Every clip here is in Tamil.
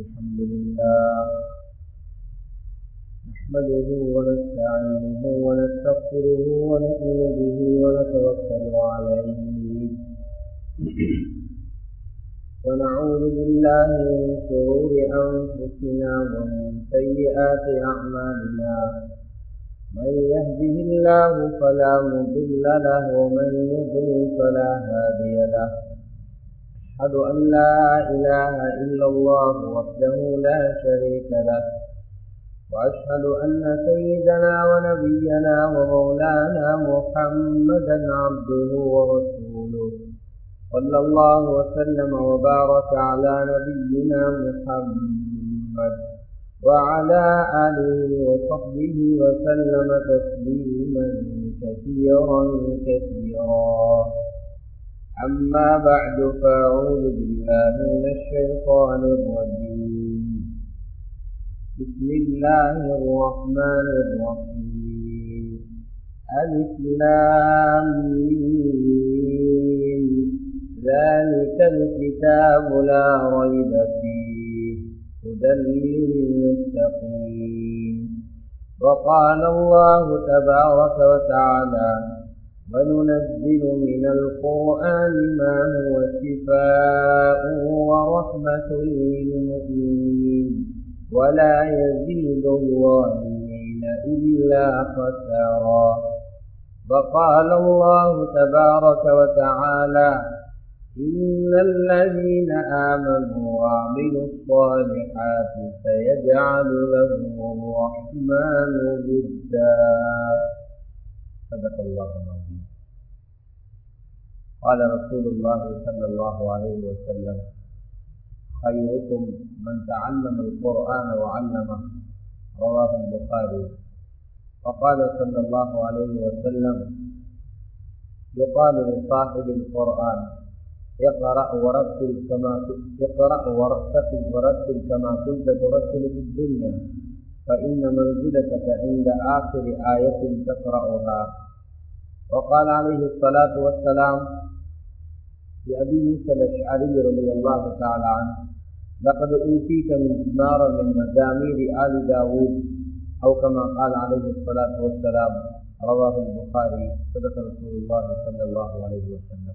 الحمد لله نحمده ونستعينه ونستغفره ونؤمن به ونتوكل عليه ونعوذ بالله من شرور أنفسنا ومن سيئات أعمالنا من يهده الله فلا مضل له ومن يضلل فلا هادي له أشهد أن لا إله إلا الله وحده لا شريك له وأشهد أن سيدنا ونبينا ومولانا محمدا عبده ورسوله صلى الله وسلم وبارك على نبينا محمد وعلى آله وصحبه وسلم تسليما كثيرا أما بعد فأعوذ بالله من الشيطان الرجيم بسم الله الرحمن الرحيم ألف لام ميم ذلك الكتاب لا ريب فيه هدى للمتقين وقال الله تبارك وتعالى وننزل من القرآن ما هو شفاء ورحمة للمؤمنين ولا يزيد الظالمين إلا خسارا وقال الله تبارك وتعالى إن الذين آمنوا وعملوا الصالحات سيجعل لهم الرحمن ودا صدق الله العظيم. قال رسول الله صلى الله عليه وسلم خيركم من تعلم القرآن وعلمه رواه البخاري. وقال صلى الله عليه وسلم يقال لصاحب القرآن اقرأ ورتل كما كنت ترتل في الدنيا فإن منزلتك عند آخر آية تقرأها. وقال عليه الصلاة والسلام لأبي موسى الأشعري رضي الله تعالى عنه لقد أوتيت مزمارا من مزامير آل داود أو كما قال عليه الصلاة والسلام رواه البخاري. صدق رسول الله صلى الله عليه وسلم.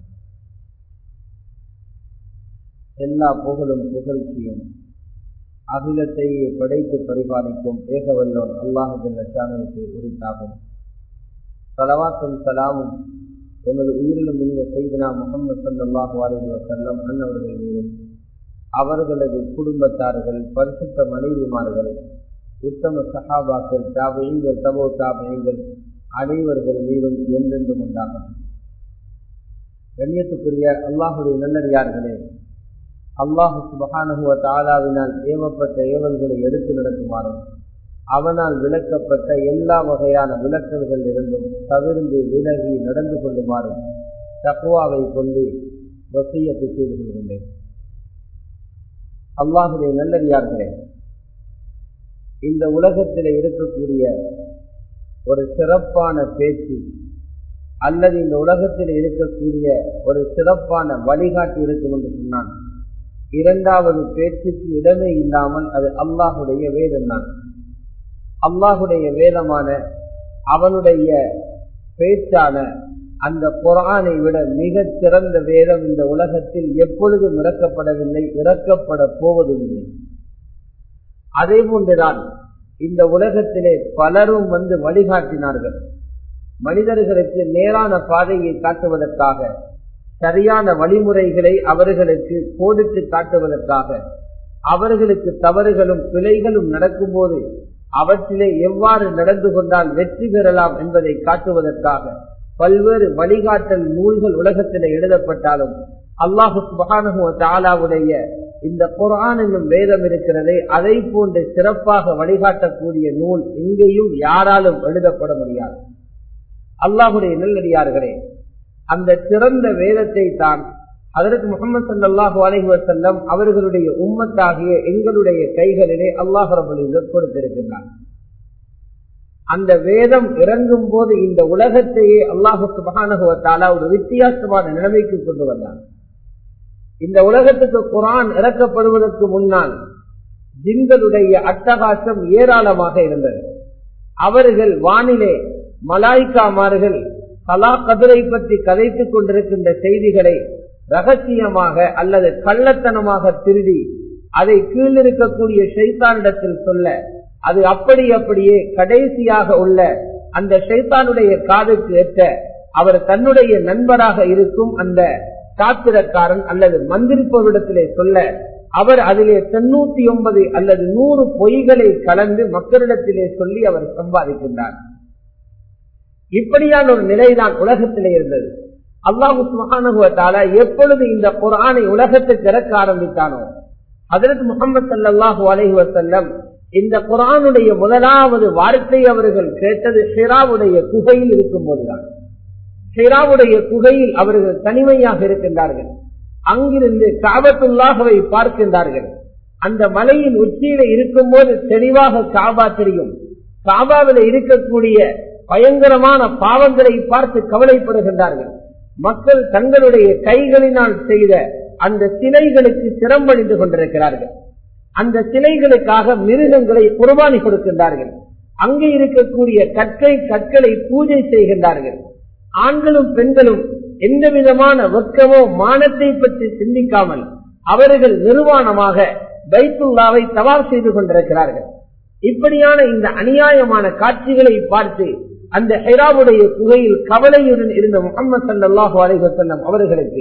எல்லா புகழும் புகழ்ச்சியும் அகிலத்தையே படைத்து பரிபாலிக்கும் ஏகவல்லோன் அல்லாஹ் ஜல்ல ஷானுவுக்கு உரித்தாகும். ஸலவாத்தும் ஸலாமும் எமது உயிரிலும் இனிய சய்யிதுனா முஹம்மது ஸல்லல்லாஹு அலைஹி வஸல்லம் அன்னவர்கள் மீதும் அவர்களது குடும்பத்தார்கள் பரிசுத்த மனைவிமார்கள் உத்தம சஹாபாக்கள் தாபிஈன்கள் தபோ தாபிஈன்கள் அனைவர்கள் மீதும் என்றென்றும் உண்டாகும். கண்ணியத்துக்குரிய அல்லாஹுடைய நல்லடியார்களே, அல்லாஹு சுப்ஹானஹு வ தஆலாவினால் ஏவப்பட்ட ஏவல்களை எடுத்து நடக்குமாறும் அவனால் விளக்கப்பட்ட எல்லா வகையான விளக்கல்கள் இருந்தும் தவிர்ந்து விலகி நடந்து கொள்ளுமாறும் தக்வாவை கொண்டு வசியத்தை செய்து கொள்கின்றேன். அல்லாஹுடைய நல்லடியார்களே, இந்த உலகத்திலே இருக்கக்கூடிய ஒரு சிறப்பான பேச்சு அல்லது இந்த உலகத்தில் இருக்கக்கூடிய ஒரு சிறப்பான வழிகாட்டி இருக்கும் என்று சொன்னான், இரண்டாவது பேச்சுக்கு இடமே இல்லாமல் அது அல்லாஹுடைய வேதம் தான். அல்லாஹுடைய வேதமான அவனுடைய பேச்சான அந்த குர்ஆனை விட மிக சிறந்த வேதம் இந்த உலகத்தில் எப்பொழுதும் இறக்கப்படவில்லை, இறக்கப்பட போவதுமில்லை. அதே போன்றுதான் இந்த உலகத்திலே பலரும் வந்து வழிகாட்டினார்கள். மனிதர்களுக்கு நேரான பாதையை காட்டுவதற்காக, சரியான வழிமுறைகளை அவர்களுக்கு கோடிட்டு காட்டுவதற்காக, அவர்களுக்கு தவறுகளும் பிழைகளும் நடக்கும்போது அவற்றிலே எவ்வாறு நடந்து கொண்டால் வெற்றி பெறலாம் என்பதை காட்டுவதற்காக பல்வேறு வழிகாட்டல் நூல்கள் உலகத்திலே எழுதப்பட்டாலும் அல்லாஹு சுப்ஹானஹு வ தஆலாவுடைய இந்த குர்ஆன் என்னும் வேதம் இருக்கிறதே, அதை போன்று சிறப்பாக வழிகாட்டக்கூடிய நூல் எங்கேயும் யாராலும் எழுதப்பட முடியாது. அல்லாஹுடைய நல்லடியார்களே, அந்த சிறந்த வேதத்தை தான் ஹஜ்ரத் முஹம்மது ஸல்லல்லாஹு அலைஹி வஸல்லம் அவர்களுடைய உம்மத்தாகிய எங்களுடைய கைகளிலே அல்லாஹ் ரப்பல் இஸ்ஸத் கொடுத்திருக்கிறார். அந்த வேதம் இறங்கும் போது இந்த உலகத்தையே அல்லாஹ் சுப்ஹானஹு வ தஆலா ஒரு வித்தியாசமான நிலைமைக்கு கொண்டு வந்தார். இந்த உலகத்துக்கு குர்ஆன் இறக்கப்படுவதற்கு முன்னால் ஜின்களுடைய அட்டகாசம் ஏராளமாக இருந்தது. அவர்கள் வானிலே மலாய்க்காமார்கள் கலா கதிரை பற்றி கதைத்துக் கொண்டிருக்கின்ற செய்திகளை ரகசியமாக அல்லது கள்ளத்தனமாக திருடி அதை கீழிருக்கக்கூடிய ஷைத்தானிடத்தில் சொல்ல, அது அப்படியே கடைசியாக உள்ள அந்த ஷைத்தானுடைய காதுக்கு ஏற்ற அவர் தன்னுடைய நண்பராக இருக்கும் அந்த சாத்திரக்காரன் அல்லது மந்திரிப்பவரிடத்திலே சொல்ல, அவர் அதிலே 99 அல்லது 100 பொய்களை கலந்து மக்களிடத்திலே சொல்லி அவர் சம்பாதிக்கின்றார். இப்படியான ஒரு நிலைதான் உலகத்திலே இருந்தது. அல்லாஹ் சுப்ஹானஹு வ தஆலா எப்பொழுது இந்த குர்ஆனை உலகத்துக்கு இறக்க ஆரம்பித்தானோ, ஹஜ்ரத் முஹம்மது ஸல்லல்லாஹு அலைஹி வஸல்லம் இந்த குர்ஆனுடைய முதலாவது வார்த்தை அவர்கள் கேட்டது ஹிராவுடைய குகையில் இருக்கும் போதுதான். ஹிராவுடைய குகையில் அவர்கள் தனிமையாக இருக்கின்றார்கள். அங்கிருந்து காபத்துல்லாஹ்வை பார்க்கின்றார்கள். அந்த மலையின் உச்சியில இருக்கும் போது தெளிவாக காபா தெரியும். காபாவில் இருக்கக்கூடிய பயங்கரமான பாவங்களை பார்த்து கவலைப்படுகின்றார்கள். மக்கள் தங்களுடைய கைகளினால் செய்த அந்த சிலைகளுக்கு சிரம்பணிந்து கொண்டிருக்கிறார்கள். அந்த சிலைகளுக்காக மிருகங்களை குர்பானி கொடுக்கின்றார்கள். அங்கே இருக்கக்கூடிய கற்களை பூஜை செய்கின்றார்கள். ஆண்களும் பெண்களும் எந்த விதமான வெட்கமோ மானத்தை பற்றி சிந்திக்காமல் அவர்கள் நிர்வாணமாக பைத்துல்லாவை தவாப் செய்து கொண்டிருக்கிறார்கள். இப்படியான இந்த அநியாயமான காட்சிகளை பார்த்து அந்த ஹிராவுடைய குகையில் கவலையுடன் இருந்த முஹம்மது ஸல்லல்லாஹு அலைஹி வஸல்லம் அவர்களுக்கு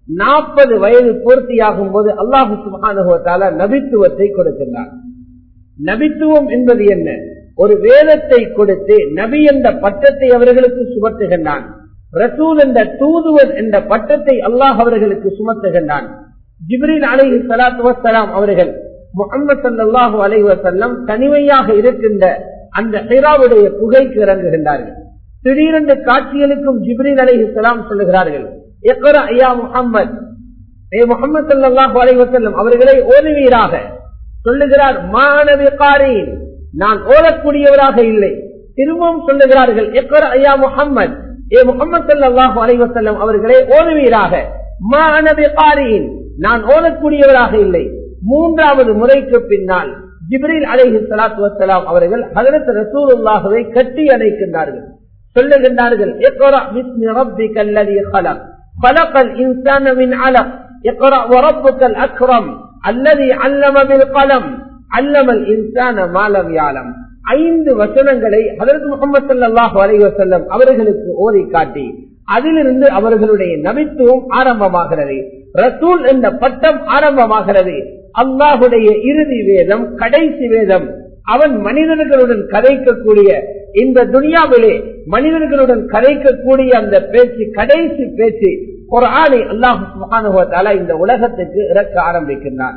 40 வயது பூர்த்தியாகும் போது அல்லாஹ் சுப்ஹானஹு வ தஆலா நபித்துவத்தை கொடுக்கின்றார். நபித்துவம் என்பது என்ன? ஒரு வேதத்தை கொடுத்து நபி என்ற பட்டத்தை அவர்களுக்கு சுமத்துகின்றான். ரசூல் என்ற தூதுவர் என்ற பட்டத்தை அல்லாஹ் அவர்களுக்கு சுமத்துகின்றான். ஜிப்ரீல் அலைஹி ஸலாத்து வஸ்ஸலாம் அவர்கள் முஹம்மது ஸல்லல்லாஹு அலைஹி வஸல்லம் தனிமையாக இருக்கின்ற அந்த ஹிராவுடைய குகைக்கு இறங்குகின்றார்கள். திடீரென்று காட்சிகளுக்கும் ஜிப்ரீல் அலைஹிஸ்ஸலாம் சொல்லுகிறார்கள், இக்ரா யா முஹம்மத், முஹம்மது ஸல்லல்லாஹு அலைஹி வஸல்லம் அவர்களை ஓதுவீராக. சொல்லுகிறார், மா அன பிகாரீன், நான் ஓதக்கூடியவராக இல்லை. திரும்பவும் சொல்லுகிறார்கள், இக்ரா யா முஹம்மத், முஹம்மது ஸல்லல்லாஹு அலைஹி வஸல்லம் அவர்களை ஓதுவீராக. மா அன பிகாரீன், நான் ஓதக்கூடியவராக இல்லை. மூன்றாவது முறைக்கு பின்னால் ஜிப்ரீல் அலைஹி ஸலாத்து வஸ்ஸலாம் அவர்கள் ஹஜ்ரத் ரசூலுல்லாஹ்வை கட்டி அணைக்கின்றார்கள். சொல்லுகின்றார்கள், இக்ரா பிஸ்மி ரப்பிக்கல் லதீ خلق خلق الانسان من علق اقرا وربك الاكرم الذي علم بالقلم علم الانسان ما لم يعلم. 5 வசனங்களை ஹஜ்ரத் முஹம்மது ஸல்லல்லாஹு அலைஹி வஸல்லம் அவர்களுக்கு ஓதி காட்டி அதிலிருந்து அவர்களுடைய நபித்துவம் ஆரம்பமாகிறது. ரசூல் என்ற பட்டம் ஆரம்பமாகிறது. அல்லாஹுடைய இறுதி வேதம், கடைசி வேதம், அவன் மனிதர்களுடன் கதைக்கக்கூடிய இந்த துனியாவிலே மனிதர்களுடன் கதைக்கக்கூடிய அந்த பேச்சு, கடைசி பேச்சு குர்ஆனை அல்லாஹ் சுப்ஹானஹு வ தஆலா இந்த உலகத்துக்கு இறக்க ஆரம்பிக்கின்றான்.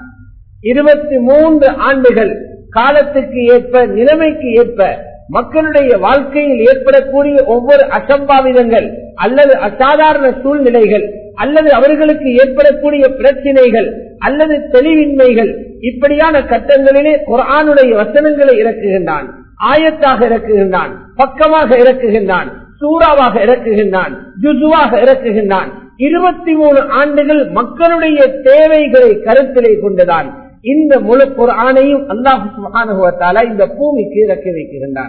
23 ஆண்டுகள் காலத்துக்கு ஏற்ப, நிலைமைக்கு ஏற்ப, மக்களுடைய வாழ்க்கையில் ஏற்படக்கூடிய ஒவ்வொரு அசம்பாவிதங்கள் அல்லது அசாதாரண சூழ்நிலைகள் அல்லது அவர்களுக்கு ஏற்படக்கூடிய பிரச்சனைகள் அல்லது தெளிவின்மைகள், இப்படியான கட்டங்களிலே குர்ஆனுடைய வசனங்களை இறக்குகின்றான். ஆயத்தாக இறக்குகின்றான், பக்கமாக இறக்குகின்றான், சூறாவாக இறக்குகின்றான், ஜுசுவாக இறக்குகின்றான். 23 ஆண்டுகள் மக்களுடைய தேவைகளை கருத்திலே கொண்டுதான் இந்த முழு குர்ஆனையும் அல்லாஹ் சுப்ஹானஹு வ தஆலா இந்த பூமிக்கு இறக்கி வைக்கின்றான்.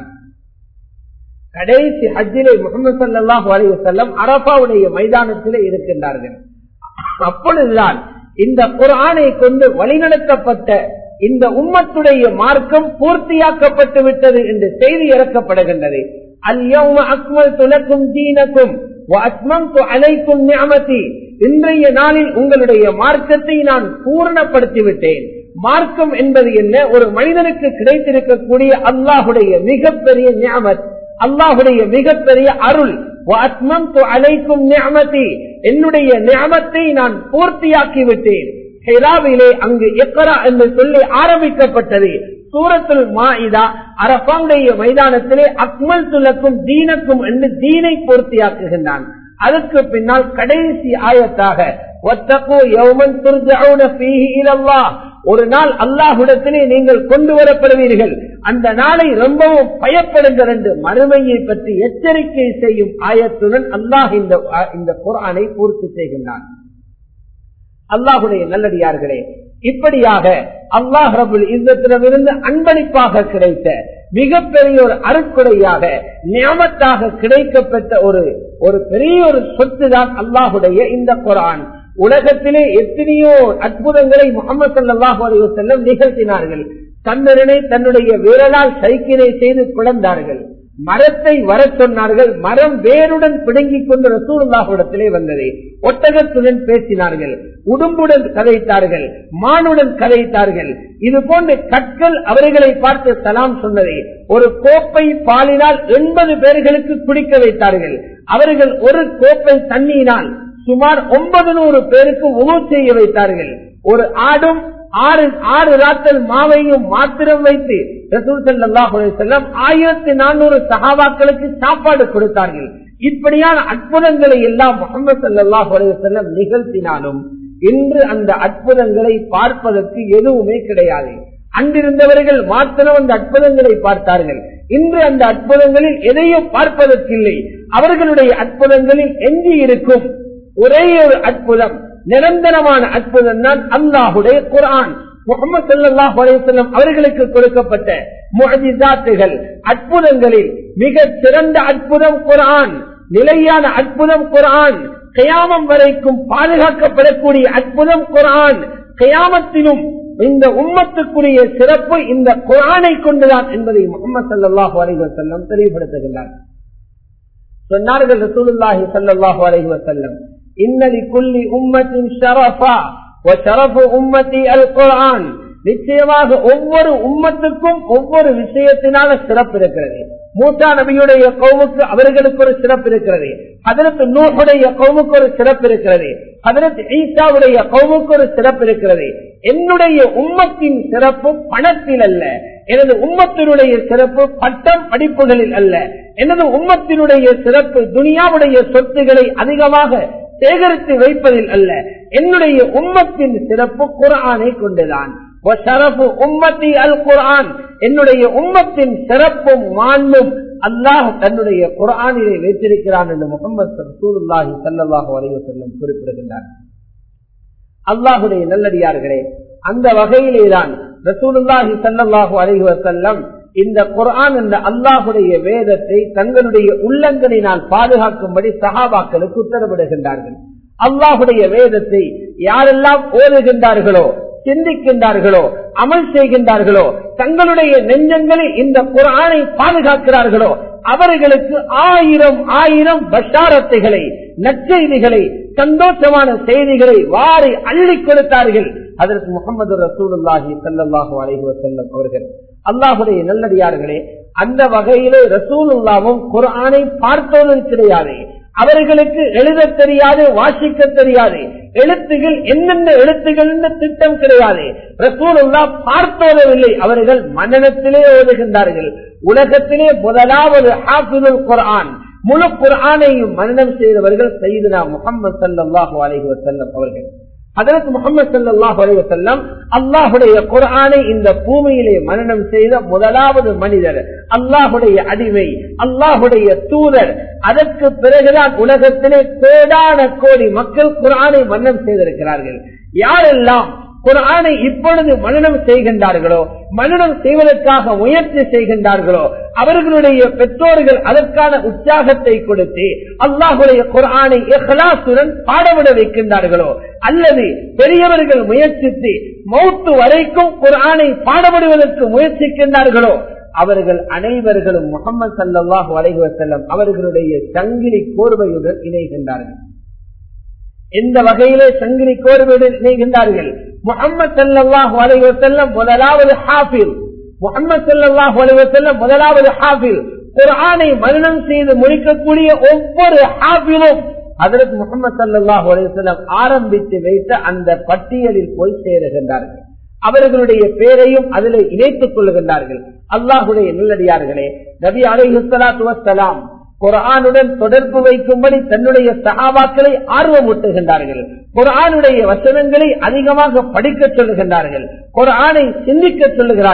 கடைசி ஹஜ்ஜிலே முஹம்மது ஸல்லல்லாஹு அலைஹி வஸல்லம் அரஃபாவுடைய மைதானத்திலே இருக்கின்றார்கள். அப்பொழுதுதான் இந்த குர்ஆனை கொண்டு வழிநடத்தப்பட்ட இந்த உம்மத்துடைய மார்க்கம் பூர்த்தியாக்கப்பட்டு விட்டது என்று செய்தி இறக்கப்படுகின்றது. அல்-யௌம அக்மல்து லக்கும் தீனக்கும் வ அத்மம்து அலைக்கும் நிஅமதி, இன்றைய நாளில் உங்களுடைய மார்க்கத்தை நான் பூரணப்படுத்தி விட்டேன். மார்க்கம் என்பது என்ன? ஒரு மனிதனுக்கு கிடைத்திருக்கக்கூடிய அல்லாஹுடைய மிகப்பெரிய நிஅமத், அல்லாஹுடைய மிகப்பெரிய அருள். வஅத்மம்து அலைக்கும் நிஅமதி, என்னுடைய நிஅமத்தை நான் பூர்த்தியாக்கி விட்டேன். ஹிராவிலே அங்கு இக்ரா என்று சொல்லி ஆரம்பிக்கப்பட்டது. சூரத்துல் மாஇதா அரஃபாவுடைய மைதானத்திலே அக்மல்து லக்கும் தீனக்கும் என்று தீனை பூர்த்தியாக்குகின்றான். அதற்கு பின்னால் கடைசி ஆயத்தாக வத்தகு யௌமன் துர்ஜஊன ஃபீஹி இலல்லாஹ், ஒரு நாள் அல்லாஹ்விடத்திலே நீங்கள் கொண்டு வரப்படுவீர்கள், அந்த நாளை ரொம்பவும் பயப்படுங்கள் என்று மறுமையை பற்றி எச்சரிக்கை செய்யும் ஆயத்துடன் அல்லாஹ் இந்த குர்ஆனை பூர்த்தி செய்கின்றான். அல்லாஹுடைய நல்லடியார்களே, இப்படியாக அல்லாஹ் ரப்புல் இஸ்ஸத்திடமிருந்து அன்பளிப்பாக கிடைத்த மிகப்பெரிய ஒரு அருட்கொடையாக நியமத்தாக கிடைக்கப்பட்ட ஒரு பெரிய ஒரு சொத்து தான் அல்லாஹுடைய இந்த குர்ஆன். உலகத்திலே எத்தனையோ அற்புதங்களை முஹம்மது ஸல்லல்லாஹு அலைஹி வஸல்லம் நிகழ்த்தினார்கள். சந்திரனை தன்னுடைய விரலால் சைக்கிளை செய்து பிளந்தார்கள். மரத்தை வர சொன்னார்கள். மரம் வேருடன் பிடுங்கிக் கொண்டு ரசூலுல்லாஹ்விடத்திலே வந்தது. ஒட்டகத்துடன் பேசினார்கள், உடும்புடன் கதைத்தார்கள், மானுடன் கதைத்தார்கள். இது போன்ற கற்கள் அவர்களை பார்த்து சலாம் சொன்னதை ஒரு கோப்பை பாலினால் 80 பேர்களுக்கு குடிக்க வைத்தார்கள். அவர்கள் ஒரு கோப்பை தண்ணீரினால் சுமார் 900 பேருக்கு உணவு செய்ய வைத்தார்கள். ஒரு ஆடும் 6 ராத்தல் மாவையும் மாத்திரம் வைத்து ரசூல் ஸல்லல்லாஹு அலைஹி வஸல்லம் 1400 சஹாபாக்களுக்கு சாப்பாடு கொடுத்தார்கள். இப்படியான அற்புதங்களை எல்லாம் முஹம்மது ஸல்லல்லாஹு அலைஹி வஸல்லம் நிகழ்த்தினாலும் இன்று அந்த அற்புதங்களை பார்ப்பதற்கு எதுவுமே கிடையாது. அன்றிருந்தவர்கள் மாத்திரம் அந்த அற்புதங்களை பார்த்தார்கள். இன்று அந்த அற்புதங்களில் எதையும் பார்ப்பதற்கில்லை. அவர்களுடைய அற்புதங்களில் எஞ்சி இருக்கும் ஒரே ஒரு அற்புதம், நிரந்தரமான அற்புதம் தான் அல்லாஹுடைய குர்ஆன். முஹம்மது ஸல்லல்லாஹு அலைஹி வஸல்லம் அவர்களுக்கு கொடுக்கப்பட்ட முஅஜிஸாத்துகள், அற்புதங்களில் மிக சிறந்த அற்புதம் குர்ஆன், நிலையான அற்புதம் குர்ஆன், கியாமம் வரைக்கும் பாதுகாக்கப்படக்கூடிய அற்புதம் குர்ஆன். கியாமத்திலும் இந்த உம்மத்துக்குரிய சிறப்பு இந்த குர்ஆனை கொண்டுதான் என்பதை முஹம்மது ஸல்லல்லாஹு அலைஹி வஸல்லம் தெளிவுபடுத்துகிறார். சொன்னார்கள் ரசூலுல்லாஹி ஸல்லல்லாஹு அலைஹி வஸல்லம், இன்ன லிகுல்லி உம்மத்தின் ஷரஃபா வ ஷரஃபு உம்மத்தி அல் குர்ஆன். நிச்சயமாக ஒவ்வொரு உம்மத்துக்கும் ஒவ்வொரு விஷயத்தினால சிறப்பு இருக்கிறது. மூசா நபியுடைய கௌமுக்கு அவர்களுக்கு ஒரு சிறப்பு இருக்கிறது. ஹஜ்ரத் நூஹுடைய கௌமுக்கு ஒரு சிறப்பு இருக்கிறது. ஹஜ்ரத் ஈசாவுடைய கௌமுக்கு ஒரு சிறப்பு இருக்கிறது. என்னுடைய உம்மத்தின் சிறப்பு பணத்தில் அல்ல. எனது உம்மத்தினுடைய சிறப்பு பட்டம் படிப்புகளில் அல்ல. எனது உம்மத்தினுடைய சிறப்பு துனியாவுடைய சொத்துக்களை அதிகமாக சேகரித்து வைப்பதில் அல்ல. என்னுடைய உம்மத்தின் சிறப்பு குர்ஆனை கொண்டுதான். உம்மத்தி அல் குர்ஆன். என்னுடைய உம்மத்தின் சிறப்பும் மாண்பும் அல்லாஹ் தன்னுடைய குர்ஆனிலே வைத்திருக்கிறான் என்று முஹம்மது ரசூலுல்லாஹி ஸல்லல்லாஹு அலைஹி வஸல்லம் குறிப்பிடுகின்றார். அல்லாஹுடைய நல்லடியார்களே, அந்த வகையிலேதான் ரசூலுல்லாஹி ஸல்லல்லாஹு அலைஹி வஸல்லம் இந்த குர்ஆன் என்ற அல்லாஹுடைய வேதத்தை தங்களுடைய உள்ளங்களினால் பாதுகாக்கும்படி சஹாபாக்களுக்கு உத்தரவிடுகின்றார்கள். அல்லாஹுடைய வேதத்தை யாரெல்லாம் ஓதுகின்றார்களோ, சிந்திக்கின்றார்களோ, அமல் செய்கின்றார்களோ, தங்களுடைய நெஞ்சங்களில் இந்த குர்ஆனை பாதுகாக்கிறார்களோ, அவர்களுக்கு 1000 பஷாரத்துகளை, நற்செய்திகளை, சந்தோஷமான செய்திகளை வாரி அள்ளி கொடுத்தார்கள் ஹஜ்ரத் முஹம்மது ரசூலுல்லாஹி ஸல்லல்லாஹு அலைஹி வஸல்லம் அவர்கள். அல்லாஹுடைய நல்லடியார்களே, அந்த வகையிலே ரசூலுல்லாஹ்வும் குர்ஆனை பார்த்தது கிடையாது. அவர்களுக்கு எழுத தெரியாது, வாசிக்க தெரியாது. எழுத்துகள் என்னென்ன எழுத்துகள் என்ற திட்டம் கிடையாது. ரசூலுல்லாஹ் பார்த்தோதவில்லை, அவர்கள் மனனத்திலே ஓதுகின்றார்கள். உலகத்திலே முதலாவது ஹாஃபிதுல் குர்ஆன், முழு குர்ஆனையும் மனனம் செய்தவர்கள் சய்யிதுனா முஹம்மது ஸல்லல்லாஹு அலைஹி வஸல்லம் அவர்கள். ஹஜ்ரத் முஹம்மது ஸல்லல்லாஹு அலைஹி வஸல்லம் அல்லாஹுடைய குர்ஆனை இந்த பூமியிலே மனனம் செய்த முதலாவது மனிதர், அல்லாஹுடைய அடிமை, அல்லாஹுடைய தூதர். அதற்கு பிறகுதான் உலகத்திலே கோடான கோடி மக்கள் குர்ஆனை மனனம் செய்திருக்கிறார்கள். யாரெல்லாம் குர்ஆனை இப்பொழுது மனனம் செய்கின்றார்களோ, மனனம் செய்வதற்காக முயற்சி செய்கின்றார்களோ, அவர்களுடைய பெற்றோர்கள் அதற்கான உற்சாகத்தை கொடுத்து அல்லாஹுடைய குர்ஆனை இஹ்லாசுடன் பாடவிட வைக்கின்றார்களோ, அல்லது பெரியவர்கள் முயற்சித்து மௌத்து வரைக்கும் குர்ஆனை பாடவிடுவதற்கு முயற்சிக்கின்றார்களோ, அவர்கள் அனைவர்களும் முஹம்மது ஸல்லல்லாஹு அலைஹி வஸல்லம் அவர்களுடைய சங்கிலி கோர்வையுடன் இணைகின்றார்கள். எந்த வகையிலே சங்கிலி கோர்வையுடன் இணைகின்றார்கள்? முஹம்மது ஸல்லல்லாஹு அலைஹி வஸல்லம் முதலாவது ஹாஃபிஸ். முஹம்மது ஸல்லல்லாஹு அலைஹி வஸல்லம் முதலாவது ஹாஃபிஸ். குர்ஆனை மனனம் செய்து முடிக்கக்கூடிய ஒவ்வொரு ஹாஃபிஸும் ஹஜ்ரத் முஹம்மது ஸல்லல்லாஹு அலைஹி வஸல்லம் ஆரம்பித்து வைத்த அந்த பட்டியலில் போய் சேருகின்றார்கள். அவர்களுடைய பேரையும் அதில் இணைத்துக் கொள்கின்றார்கள். அல்லாஹுடைய நல்லடியார்களே, நபி அலைஹிஸ்ஸலாத்து வஸ்ஸலாம் குர்ஆனுடன் தொடர்பு வைக்கும்படி தன்னுடைய சஹாபாக்களை ஆர்வமூட்டுகின்றார்கள். குர்ஆனுடைய வசனங்களை அதிகமாக படிக்க சொல்லுகின்றார்கள். குர்ஆனை சிந்திக்க சொல்லுகிறார்கள்.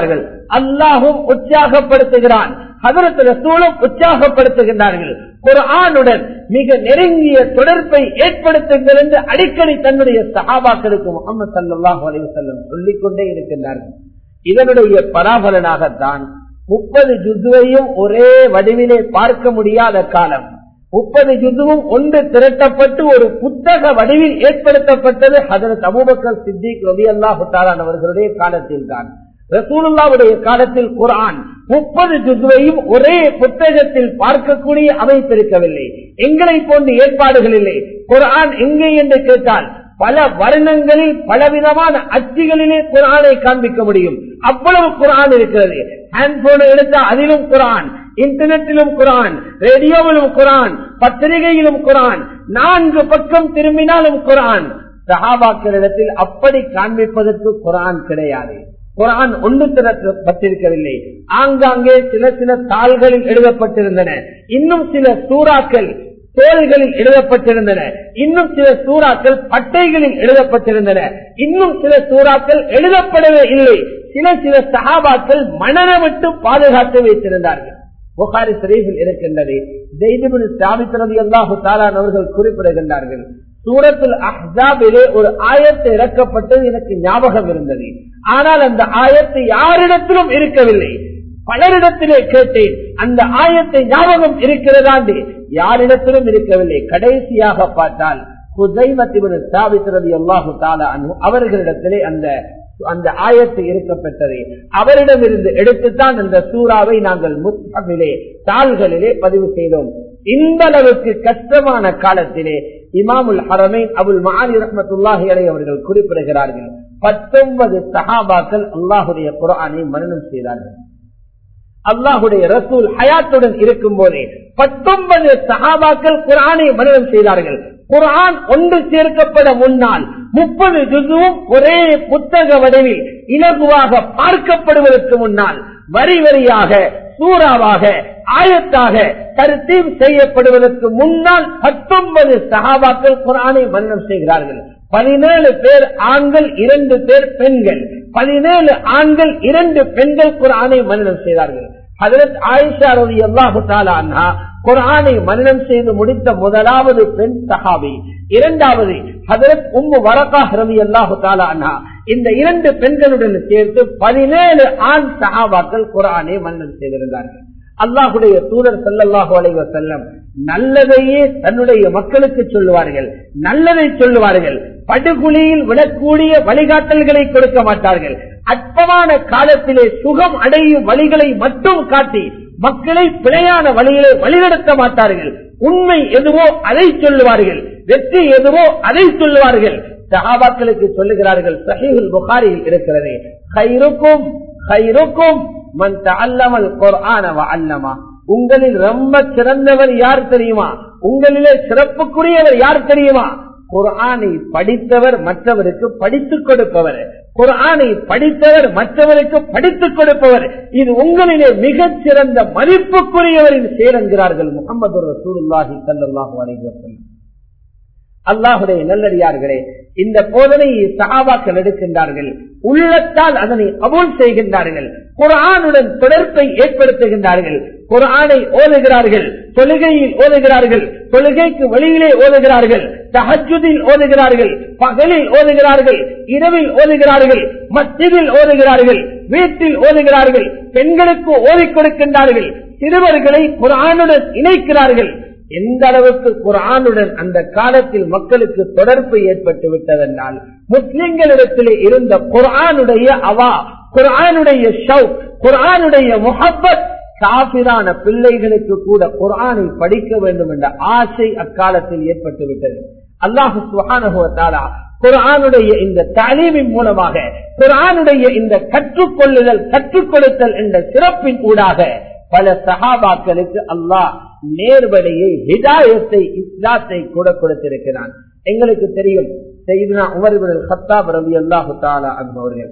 அல்லாஹும் உற்சாகப்படுத்துகிறான், ஹஜ்ரத் ரசூலும் உற்சாகப்படுத்துகின்றார்கள். குர்ஆனுடன் மிக நெருங்கிய தொடர்பை ஏற்படுத்துங்கள் என்று அடிக்கடி தன்னுடைய சஹாபாக்களுக்கு முஹம்மது ஸல்லல்லாஹு அலைஹி வஸல்லம் சொல்லிக் கொண்டே இருக்கின்றார்கள். இதனுடைய பராபலனாகத்தான் 30 ஜுஸ்வையும் ஒரே வடிவிலே பார்க்க முடியாத காலம், 30 ஜுஸ்வும் ஒன்று திரட்டப்பட்டு ஒரு புத்தக வடிவில் ஏற்படுத்தப்பட்டது ஹஜ்ரத் அபூபக்கர் சித்திக் ரலியல்லாஹு தஆலா அவர்களுடைய காலத்தில் தான். ரசூலுல்லாஹ்வுடைய காலத்தில் குர்ஆன் 30 ஜுஸ்வையும் ஒரே புத்தகத்தில் பார்க்கக்கூடிய அமைப்பு இருக்கவில்லை. எங்களை போன்ற ஏற்பாடுகள் இல்லை. குர்ஆன் எங்கே என்று கேட்டால் பல வர்ணங்களில் பலவிதமான அச்சுகளிலே குர்ஆனை காண்பிக்க முடியும். அவ்வளவு குர்ஆன் இருக்கிறது. ஹேண்ட்போன் எடுத்தா அதிலும் குர்ஆன், இன்டர்நெட்டிலும் குர்ஆன், ரேடியோவிலும் குர்ஆன், பத்திரிகையிலும் குர்ஆன், 4 பக்கம் திரும்பினாலும் குர்ஆன். சஹாபாக்களிடத்தில் அப்படி காண்பிப்பதற்கு குர்ஆன் கிடையாது. குர்ஆன் ஒன்று திரட்டப்பட்டிருக்கவில்லை. ஆங்காங்கே சில சில தாள்களில் எழுதப்பட்டிருந்தன. இன்னும் சில சூறாக்கள் தோள்களில் எழுதப்பட்டிருந்தன. இன்னும் சில சூறாக்கள் பட்டைகளில் எழுதப்பட்டிருந்தன. இன்னும் சில சூறாக்கள் எழுதப்படவே இல்லை. சில சஹாபாக்கள் மனநமிட்டு பாதுகாத்து வைத்திருந்தார்கள். புகாரி ஷரீஃபில் இருக்கின்றது. ஸைத் இப்னு சாபித் ரலியல்லாஹு தஆலா அவர்கள் குறிப்பிடுகின்றார்கள், சூரத்துல் அஹ்ஸாபிலே ஒரு ஆயத்து இறக்கப்பட்டது எனக்கு ஞாபகம் இருந்தது. ஆனால் அந்த ஆயத்து யாரிடத்திலும் இருக்கவில்லை. பலரிடத்திலே கேட்டேன், அந்த ஆயத்தை ஞாபகம் இருக்கிறதாண்டு யாரிடத்திலும் இருக்கவில்லை. கடைசியாக பார்த்தால் ஹுஸைமத் இப்னு சாபித் ரலியல்லாஹு தஆலா அன்ஹு அவர்களிடத்திலே அந்த ஆயத்து இருக்கப்பட்டது. அவரிடமிருந்து எடுத்துத்தான் அந்த சூறாவை நாங்கள் முஸ்ஹஃபிலே தாள்களிலே பதிவு செய்தோம். இந்த அளவுக்கு கஷ்டமான காலத்திலே இமாமுல் ஹரமைன் அபுல் மஆலி ரஹ்மத்துல்லாஹி அலைஹி அவர்கள் குறிப்பிடுகிறார்கள், 19 சஹாபாக்கள் அல்லாஹ்வுடைய குர்ஆனை மனனம் செய்தார்கள். அல்லாஹ்வுடைய ரசூல் ஹயாத்துடன் இருக்கும் போதே 19 சஹாபாக்கள் குர்ஆனை மனனம் செய்தார்கள். குர்ஆன் ஒன்று சேர்க்கப்பட முன்னால் 30 ஜுஸுவும் ஒரே புத்தக வடிவில் இலகுவாக பார்க்கப்படுவதற்கு முன்னால் வரி வரியாக சூறாவாக ஆயத்தாக தர்தீப் செய்யப்படுவதற்கு முன்னால் 19 சஹாபாக்கள் குர்ஆனை மனனம் செய்கிறார்கள். 17 பேர் ஆண்கள், 2 பேர் பெண்கள். 17 ஆண்கள், 2 பெண்கள் குர்ஆனை மனனம் செய்தார்கள். ஹஜ்ரத் ஆயிஷா ரலியல்லாஹு தஆலா அன்ஹா குர்ஆனை மனனம் செய்து முடித்த முதலாவது பெண் சஹாபி. இரண்டாவது ஹஜ்ரத் உம்மு வரகா ரலியல்லாஹு தஆலா அன்ஹா. இந்த 2 பெண்களுடன் சேர்த்து 17 ஆண் சஹாபாக்கள் குர்ஆனை மனனம் செய்திருந்தார்கள். அல்லாஹ்வுடைய தூதர் ஸல்லல்லாஹு அலைஹி வஸல்லம் நல்லதையே தன்னுடைய மக்களுக்கு சொல்லுவார்கள், நல்லதை சொல்லுவார்கள். படுகுழியில் விடக்கூடிய வழிகாட்டல்களை கொடுக்க மாட்டார்கள். அற்பமான காலத்திலே சுகம் அடையும் வழிகளை மட்டும் காட்டி மக்களை பிழையான வழியிலே வழிநடத்த மாட்டார்கள். உண்மை எதுவோ அதை சொல்லுவார்கள், வெற்றி எதுவோ அதை சொல்லுவார்கள். சஹாபாக்களுக்கு சொல்லுகிறார்கள், ஸஹீஹுல் புகாரியில் இருக்கிறது, கைருக்கும் கைருக்கும் மன் தஅல்லமல் குர்ஆன வ அல்லமா. உங்களில் ரொம்ப சிறந்தவர் யார் தெரியுமா? உங்களிலே சிறப்புக்குரியவர் யார் தெரியுமா? குர்ஆனை படித்தவர், மற்றவருக்கு படித்துக் கொடுப்பவர். குர்ஆனை படித்தவர், மற்றவருக்கு படித்துக் கொடுப்பவர். இது உங்களிலே மிகச் சிறந்த மதிப்புக்குரியவரின் செயல் என்கிறார்கள் முஹம்மது ரசூலுல்லாஹி ஸல்லல்லாஹு அலைஹி வஸல்லம். அல்லாஹுடைய நல்லடியார்களே, இந்த போதனையை சஹாபாக்கள் எடுக்கின்றார்கள், உள்ளத்தால் அதனை கபூல் செய்கின்றார்கள், குர்ஆனுடன் தொடர்பை ஏற்படுத்துகின்றார்கள். குர்ஆனை ஓதுகிறார்கள், தொழுகையில் ஓதுகிறார்கள், தொழுகைக்கு வெளியிலே ஓதுகிறார்கள், தஹஜ்ஜுதில் ஓதுகிறார்கள், பகலில் ஓதுகிறார்கள், இரவில் ஓதுகிறார்கள், மஸ்ஜிதில் ஓதுகிறார்கள், வீட்டில் ஓதுகிறார்கள், பெண்களுக்கு ஓதிக் கொடுக்கின்றார்கள், சிறுவர்களை குர்ஆனுடன் இணைக்கிறார்கள். எந்த அளவுக்கு குர்ஆனுடன் அந்த காலத்தில் மக்களுக்கு தொடர்பு ஏற்பட்டு விட்டதென்றால், முஸ்லிம்களிடத்திலே இருந்த குர்ஆனுடைய அவா, குர்ஆனுடைய ஷௌக், குர்ஆனுடைய முஹப்பத் காபிரான பிள்ளைகளுக்கு கூட குர்ஆனை படிக்க வேண்டும் என்ற ஆசை அக்காலத்தில் ஏற்பட்டு விட்டது. அல்லாஹ் சுப்ஹானஹு வ தஆலா குர்ஆனுடைய இந்த தஅலீமின் மூலமாக, குர்ஆனுடைய இந்த கற்றுக்கொள்ளுதல், கற்றுக் கொடுத்தல் என்ற சிறப்பின் ஊடாக பல சஹாபாக்களுக்கு அல்லாஹ் நேர்வழியை, ஹிதாயத்தை, இஸ்லாத்தை கூட கொடுத்திருக்கிறான். எங்களுக்கு தெரியும், சய்யிதுனா உமர் இப்னு கத்தாப் ரலியல்லாஹு தஆலா அன்ஹு அவர்கள்,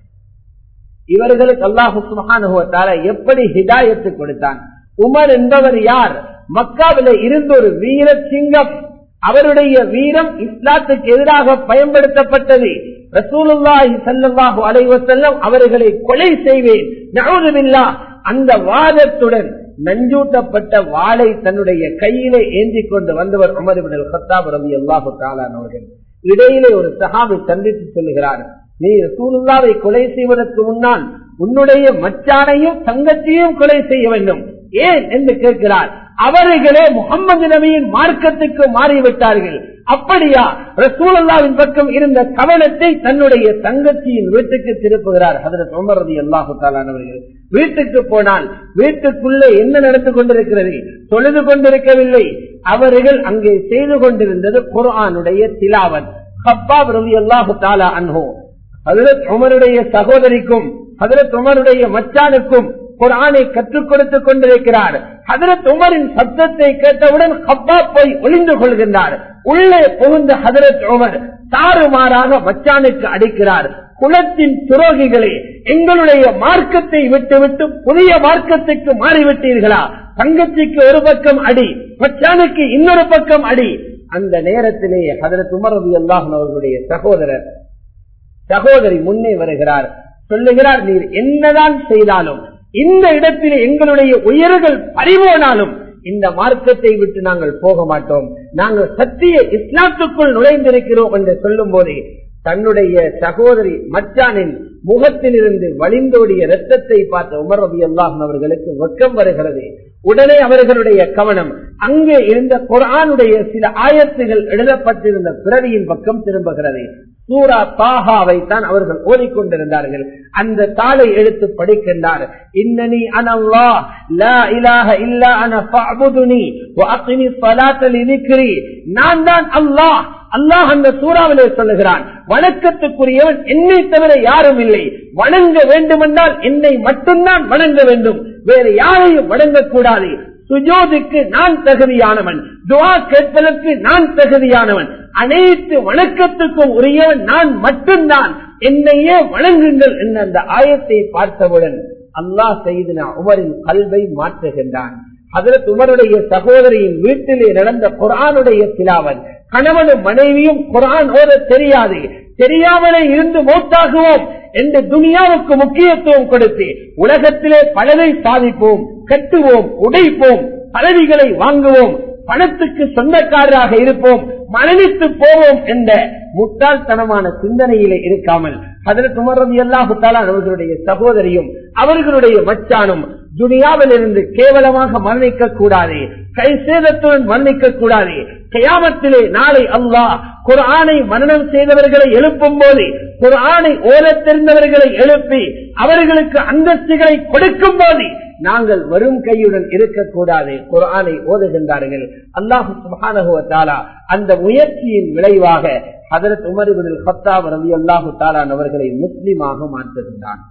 இவர்களுக்கு அல்லாஹ் சுப்ஹானஹு வ தஆலா எப்படி ஹிதாயத்து கொடுத்தான்? உமர் என்பவர் யார்? மக்காவிலே இருந்த ஒரு வீர சிங்கம். அவருடைய வீரம் இஸ்லாத்துக்கு எதிராக பயன்படுத்தப்பட்டது. ரசூலுல்லாஹி ஸல்லல்லாஹு அலைஹி வஸல்லம் அவர்களை கொலை செய்வேன், நஊதுபில்லாஹ். அந்த வாதத்துடன் நஞ்சூட்டப்பட்ட வாளை தன்னுடைய கையிலே ஏந்தி கொண்டு வந்தவர் உமர் இப்னு அல்-கத்தாப் ரலியல்லாஹு தஆலா அவர்கள். இடையிலே ஒரு சஹாபி சந்தித்து சொல்லுகிறார், நீ ரசூலுல்லாஹ்வை கொலை செய்வதற்கு முன்னால் உன்னுடைய மச்சானையும் தங்கத்தையும் கொலை செய்ய வேண்டும், ஏன் என்று கேட்கிறார். அவர்களே முஹம்மது நபியின் மார்க்கத்துக்கு மாறிவிட்டார்கள். அப்படியா? ரசூலுல்லாஹ்வின் பக்கம் இருந்த கவனத்தை தன்னுடைய தங்கச்சியின் வீட்டுக்கு திருப்புகிறார் ஹஜ்ரத் உமர் ரலியல்லாஹு தஆலா அவர்கள். வீட்டுக்கு போனால் வீட்டுக்குள்ளே என்ன நடந்து கொண்டிருக்கிறது? தொழுது கொண்டிருக்கவில்லை. அவர்கள் அங்கே செய்து கொண்டிருந்தது குர்ஆனுடைய திலாவத். கப்பாப் ரலியல்லாஹு தஆலா அன்ஹு ஹஜ்ரத் உமருடைய சகோதரிக்கும் ஹஜ்ரத் உமருடைய மச்சானுக்கும் குர்ஆனை கற்றுக் கொடுத்துக் கொண்டிருக்கிறார். ஹஜ்ரத் உமரின் சத்தத்தை கேட்டவுடன் கப்பாப் போய் ஒளிந்து கொள்கின்றார். உள்ளே புகுந்த ஹஜ்ரத் உமர் தாறுமாறாக மச்சானுக்கு அடிக்கிறார். குலத்தின் துரோகிகளே, எங்களுடைய மார்க்கத்தை விட்டுவிட்டு புதிய மார்க்கத்துக்கு மாறிவிட்டீர்களா? தங்கச்சிக்கு ஒரு பக்கம் அடி, மச்சானுக்கு இன்னொரு பக்கம் அடி. அந்த நேரத்திலே ஹஜ்ரத் உமர் ரலியல்லாஹு அன்ஹு அவர்களுடைய சகோதரி முன்னே வருகிறார். சொல்லுகிறார், நீர் என்னதான் செய்தாலும் இந்த இடத்திலே எங்களுடைய உயிர்கள் பறிபோனாலும் இந்த மார்க்கத்தை விட்டு நாங்கள் போக மாட்டோம், நாங்கள் சத்திய இஸ்லாத்துக்குள் நுழைந்திருக்கிறோம் என்று சொல்லும் போதே தன்னுடைய சகோதரி மச்சானின் முகத்திலிருந்து வழிந்தோடிய இரத்தத்தை பார்த்த உமர் ரலியல்லாஹு அன்ஹு அவர்களுக்கு வெட்கம் வருகிறது. உடனே அவர்களுடைய கவனம் அங்கே இருந்த குர்ஆனுடைய சில ஆயத்துகள் எழுதப்பட்டிருந்த பிரதியின் பக்கம் திரும்புகிறது. சூரா தாஹாவை தான் அவர்கள் ஓதிக்கொண்டிருந்தார்கள். அந்த தாளை எடுத்து படிக்கின்றார். இன்னனி அனல்லாஹ் லா இலாஹ இல்லா அன ஃபஅபுதுனி வ அகிமிஸ் ஸலாத லிذிக்ரி. நான் தான் அல்லாஹ். அல்லாஹ் அந்த சூறாவிலே சொல்லுகிறான், வணக்கத்துக்குரியவன் என்னை தவிர யாரும் இல்லை. வணங்க வேண்டுமென்றால் என்னை மட்டும்தான் வணங்க வேண்டும், வேறு யாரையும் வணங்கக்கூடாது. சுஜூதுக்கு நான் தகுதியானவன், துஆ கேட்பதற்கு நான் தகுதியானவன், அனைத்து வணக்கத்துக்கும் உரியவன் நான் மட்டும்தான், என்னையே வணங்குங்கள் என்ற அந்த ஆயத்தை பார்த்தவுடன் அல்லாஹ் சையதுனா உமரின் கல்வை மாற்றுகின்றான். ஹஜ்ரத் உமருடைய சகோதரியின் வீட்டிலே நடந்த குர்ஆனுடைய திலாவத், கணவனும் மனைவியும் குர்ஆன் ஓத தெரியாமலே இருந்து மௌத்தாகுவோம் என்று துனியாவுக்கு முக்கியத்துவம் கொடுத்து உலகத்திலே பலரை சாதிப்போம், கட்டுவோம், உடைப்போம், பதவிகளை வாங்குவோம், பணத்துக்கு சொந்தக்காரராக இருப்போம், மரணித்து போவோம் என்ற முட்டாள்தனமான சிந்தனையிலே இருக்காமல் ஹஜ்ரத் உமர் ரலியல்லாஹு தஆலா அவர்களுடைய சகோதரியும் அவர்களுடைய மச்சானும் துனியாவில் இருந்து கேவலமாக மரணிக்க கூடாது, கை சேதத்துடன் மரணிக்க கூடாது. கியாமத்திலே நாளை அல்லாஹ் குர்ஆனை மரணம் செய்தவர்களை எழுப்பும் போது, குர்ஆனை ஓதத் தெரிந்தவர்களை எழுப்பி அவர்களுக்கு அந்தஸ்துகளை கொடுக்கும் போது நாங்கள் வரும் கையுடன் இருக்கக்கூடாது. குர்ஆனை ஓதுகின்றார்கள். அல்லாஹ் சுப்ஹானஹு வ தஆலா அந்த முயற்சியின் விளைவாக ஹஜ்ரத் உமர் இப்னு அல்-கத்தாப் ரலியல்லாஹு தஆலா அவர்களை முஸ்லிமாக மாற்றுகின்றான்.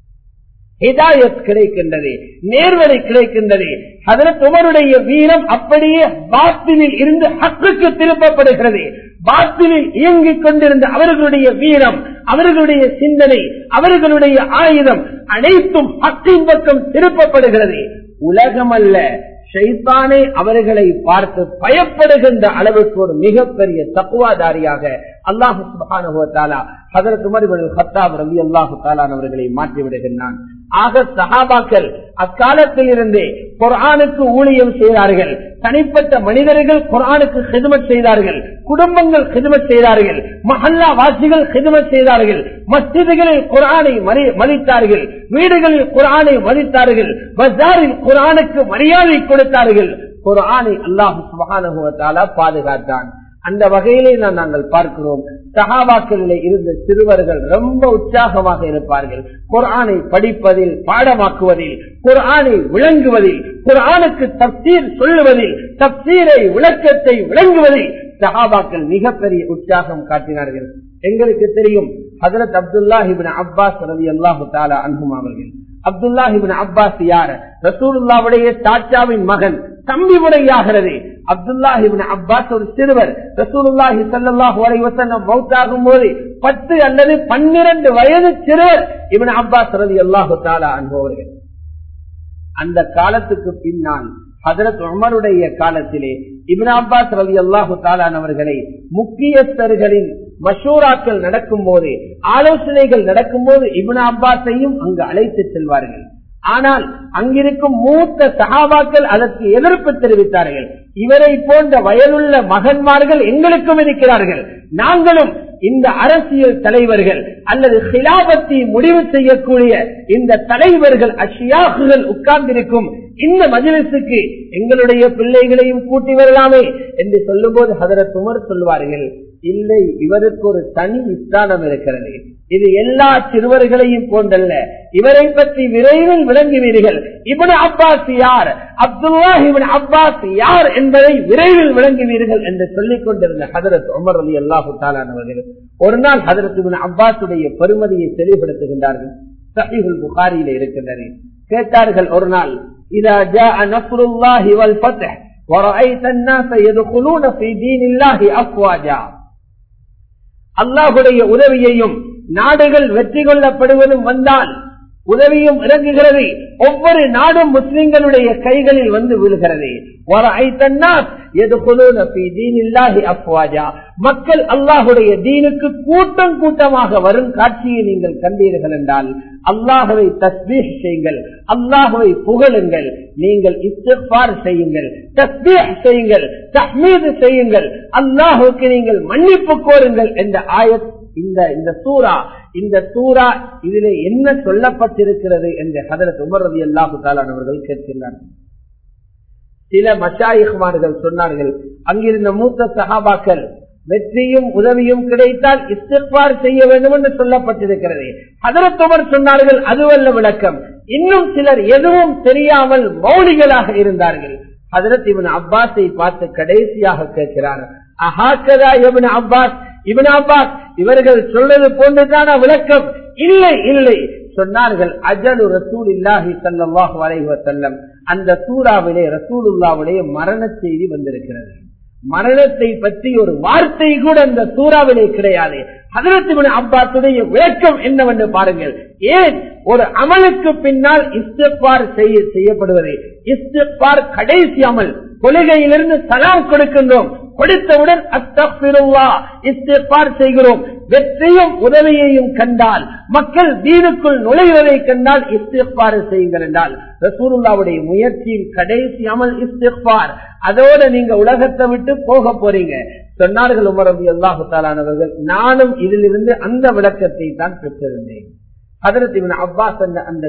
ஹிதாயத் கிடைக்கின்றது, நேர்வழி கிடைக்கின்றது. ஹஜ்ரத் உமருடைய வீரம் அப்படியே பாத்திலில் இருந்து ஹக்குக்கு திருப்பப்படுகிறது. பாத்திலில் இயங்கிக் கொண்டிருந்த அவர்களுடைய வீரம், அவர்களுடைய சிந்தனை, அவர்களுடைய ஆயுதம் அனைத்தும் ஹக்கின் பக்கம் திருப்பப்படுகிறது. உலகம் அல்ல, ஷைத்தானே அவர்களை பார்த்து பயப்படுகின்ற அளவுக்கு ஒரு மிகப்பெரிய தக்வாதாரியாக அல்லாஹ் சுப்ஹானஹு வ தஆலா ஹஜ்ரத் உமர் இப்னு அல்-கத்தாப் ரலியல்லாஹு தஆலா அவர்களை மாற்றி விடுகின்றான். ஆக சஹாபாக்கள் அக்காலத்தில் இருந்தே குர்ஆனுக்கு ஊழியம் செய்தார்கள். தனிப்பட்ட மனிதர்கள் குர்ஆனுக்கு ஹிதமத் செய்தார்கள், குடும்பங்கள் ஹிதமத் செய்தார்கள், மஹல்லா வாசிகள் ஹிதமத் செய்தார்கள், மஸ்ஜிதுகளில் குர்ஆனை மதித்தார்கள், வீடுகளில் குர்ஆனை மதித்தார்கள், பஜாரில் குர்ஆனுக்கு மரியாதை கொடுத்தார்கள். குர்ஆனை அல்லாஹ் சுப்ஹானஹு வ தஆலா பாதுகாத்தான். அந்த வகையிலே நாங்கள் பார்க்கிறோம், சஹாபாக்களிலே இருந்த சிறுவர்கள் ரொம்ப உற்சாகமாக இருப்பார்கள். குர்ஆனை படிப்பதில், பாடமாக்குவதில், குர்ஆனை விளங்குவதில், குர்ஆனுக்கு தப்சீர் சொல்லுவதில், தப்சீரை விளக்கத்தை விளங்குவதில் சஹாபாக்கள் மிகப்பெரிய உற்சாகம் காட்டினார்கள். எங்களுக்கு தெரியும், ஹஜ்ரத் அப்துல்லாஹ் இப்னு அப்பாஸ் ரலியல்லாஹு தஆலா அன்ஹுமா அவர்கள். அப்துல்லாஹ் இப்னு அப்பாஸ் யார்? ரசூலுல்லாஹ்வுடைய சாச்சாவின் மகன், தம்பி முறையாகிறது. அப்துல்லாஹ் இப்னு அப்பாஸ் ஒரு சிறுவர். ரசூலுல்லாஹி ஸல்லல்லாஹு அலைஹி வஸல்லம் மௌத்தாகும் போது 10 அல்லது 12 வயது சிறுவர் இப்னு அப்பாஸ் ரலியல்லாஹு தஆலா அன்ஹு அவர்கள். அந்த காலத்துக்கு பின்னால் ஹஜ்ரத் உமருடைய காலத்திலே இப்னு அப்பாஸ் ரலியல்லாஹு தஆலா அவர்களை முக்கியஸ்தர்களின் மஷூராக்கள் நடக்கும் போது, ஆலோசனைகள் நடக்கும் போது இப்னு அப்பாஸையும் அங்கு அழைத்து செல்வார்கள். ஆனால் அங்கிருக்கும் மூத்த சஹாபாக்கள் அதற்கு எதிர்ப்பு தெரிவித்தார்கள். இவரை போன்ற வயதுள்ள மகன்மார்கள் எங்களுக்கும் இருக்கிறார்கள், நாங்களும் இந்த அரசியல் தலைவர்கள் அல்லது ஹிலாபத்தை முடிவு செய்யக்கூடிய இந்த தலைவர்கள் அஷியாக்குகள் உட்கார்ந்திருக்கும் இந்த மஜ்லிஸுக்கு எங்களுடைய பிள்ளைகளையும் கூட்டி வரலாமே என்று சொல்லும் போது ஹதரத் உமர் சொல்வார்கள், இல்லை, இவருக்கு ஒரு தனி ஸ்தானம் இருக்கிறது, இது எல்லா சிறுவர்களையும் போன்றல்ல, இவரை பற்றி விரைவில் விளங்குவீர்கள். இப்னு அப்பாஸ் யார், அப்துல்லாஹ் இப்னு அப்பாஸ் யார் என்பதை விரைவில் விளங்குவீர்கள் என்று சொல்லிக் கொண்டிருந்த ஹதரத் உமர் ரலியல்லாஹு தஆலா அவர்கள் ஒரு நாள் ஹதரத் இப்னு அப்பாஸுடைய பெருமதியை தெளிவுபடுத்துகின்றார்கள். ஸஹீஹுல் புகாரியிலே இருக்கின்றது. கேட்டார்கள் ஒரு நாள், இதா ஜாஅ நஸ்ருல்லாஹி வல் ஃபத்ஹ் வரஅய்த الناس يدخلون في دين الله أفواجا, அல்லாஹ்வுடைய உதவியையும் நாடுகள் வெற்றி கொள்ளப்படுவதும் வந்தால் உதவியும் இறங்குகிறது, ஒவ்வொரு நாடும் முஸ்லிம்களுடைய கைகளில் வந்து விழுகிறது. மக்கள் அல்லாஹுடைய தீனுக்கு கூட்டம் கூட்டமாக வரும் காட்சியை நீங்கள் கண்டீர்கள் என்றால் அல்லாஹுவை தஸ்பீஹ் செய்யுங்கள், அல்லாஹுவை புகழுங்கள், நீங்கள் இஸ்திக்பார் செய்யுங்கள், தஸ்பீஹ் செய்யுங்கள், தஹ்மீது செய்யுங்கள், அல்லாஹுக்கு நீங்கள் மன்னிப்பு கோருங்கள் என்ற ஆயத் இந்த சூரா இதிலே என்ன சொல்லப்பட்டிருக்கிறது என்று ஹதரத் உமர் ரலியல்லாஹு தஆலா அவர்கள் கேட்கின்றார்கள். சில மஷாயிஹ்மார்கள் சொன்னார்கள், அங்கிருந்த மூத்த சஹாபாக்கள் வெற்றியும் உதவியும் கிடைத்தால் இஸ்திக்பார் செய்ய வேண்டும் என்று சொல்லப்பட்டிருக்கிறது. ஹதரத் உமர் சொன்னார்கள், அதுவல்ல விளக்கம். இன்னும் சிலர் எதுவும் தெரியாமல் மௌலிகளாக இருந்தார்கள். ஹதரத் இப்னு அப்பாஸை பார்த்து கடைசியாக கேட்கிறார், அஹாக்கதா இப்னு அப்பாஸ், இப்னு அப்பாஸ் இவர்கள் சொல்றது போன்றுதான விளக்கம்? இல்லை இல்லை சொன்னார்கள். அஜலு ரசூலுல்லாஹி ஸல்லல்லாஹு அலைஹி வஸல்லம், அந்த சூராவிலே ரசூலுல்லாஹ்வுடைய மரண செய்தி வந்திருக்கிறது. மரணத்தை பற்றி ஒரு வார்த்தை கூட அந்த சூறாவிலே கிடையாது. ஹதரத் இப்னு அப்பாஸுடைய விளக்கம் என்னவென்று பாருங்கள். ஏன் ஒரு அமலுக்கு பின்னால் இஸ்திக்பார் செய்யப்படுவது? இஸ்திக்பார் கடைசி அமல். கொள்கையிலிருந்து சலாம் கொடுக்கின்றோம், கொடுத்தவுடன் அஸ்தக்ஃபிருல்லாஹ் இஸ்திக்பார் செய்கிறோம். வெற்றியும் உதவியையும் கண்டால், மக்கள் தீனுக்குள் நுழைவதை கண்டால் இஸ்திக்பார் செய்யுங்கள் என்றால் ரசூலுல்லாஹ்வுடைய முயற்சியின் கடைசி அமல் இஸ்திக்பார். அதோட நீங்க உலகத்தை விட்டு போக போறீங்க சொன்னார்கள் உமர் ரலியல்லாஹு தஆலா அவர்கள். நானும் இதிலிருந்து அந்த விளக்கத்தை தான் பெற்றிருந்தேன். ஹதரத் இப்னு அப்பாஸ் அந்த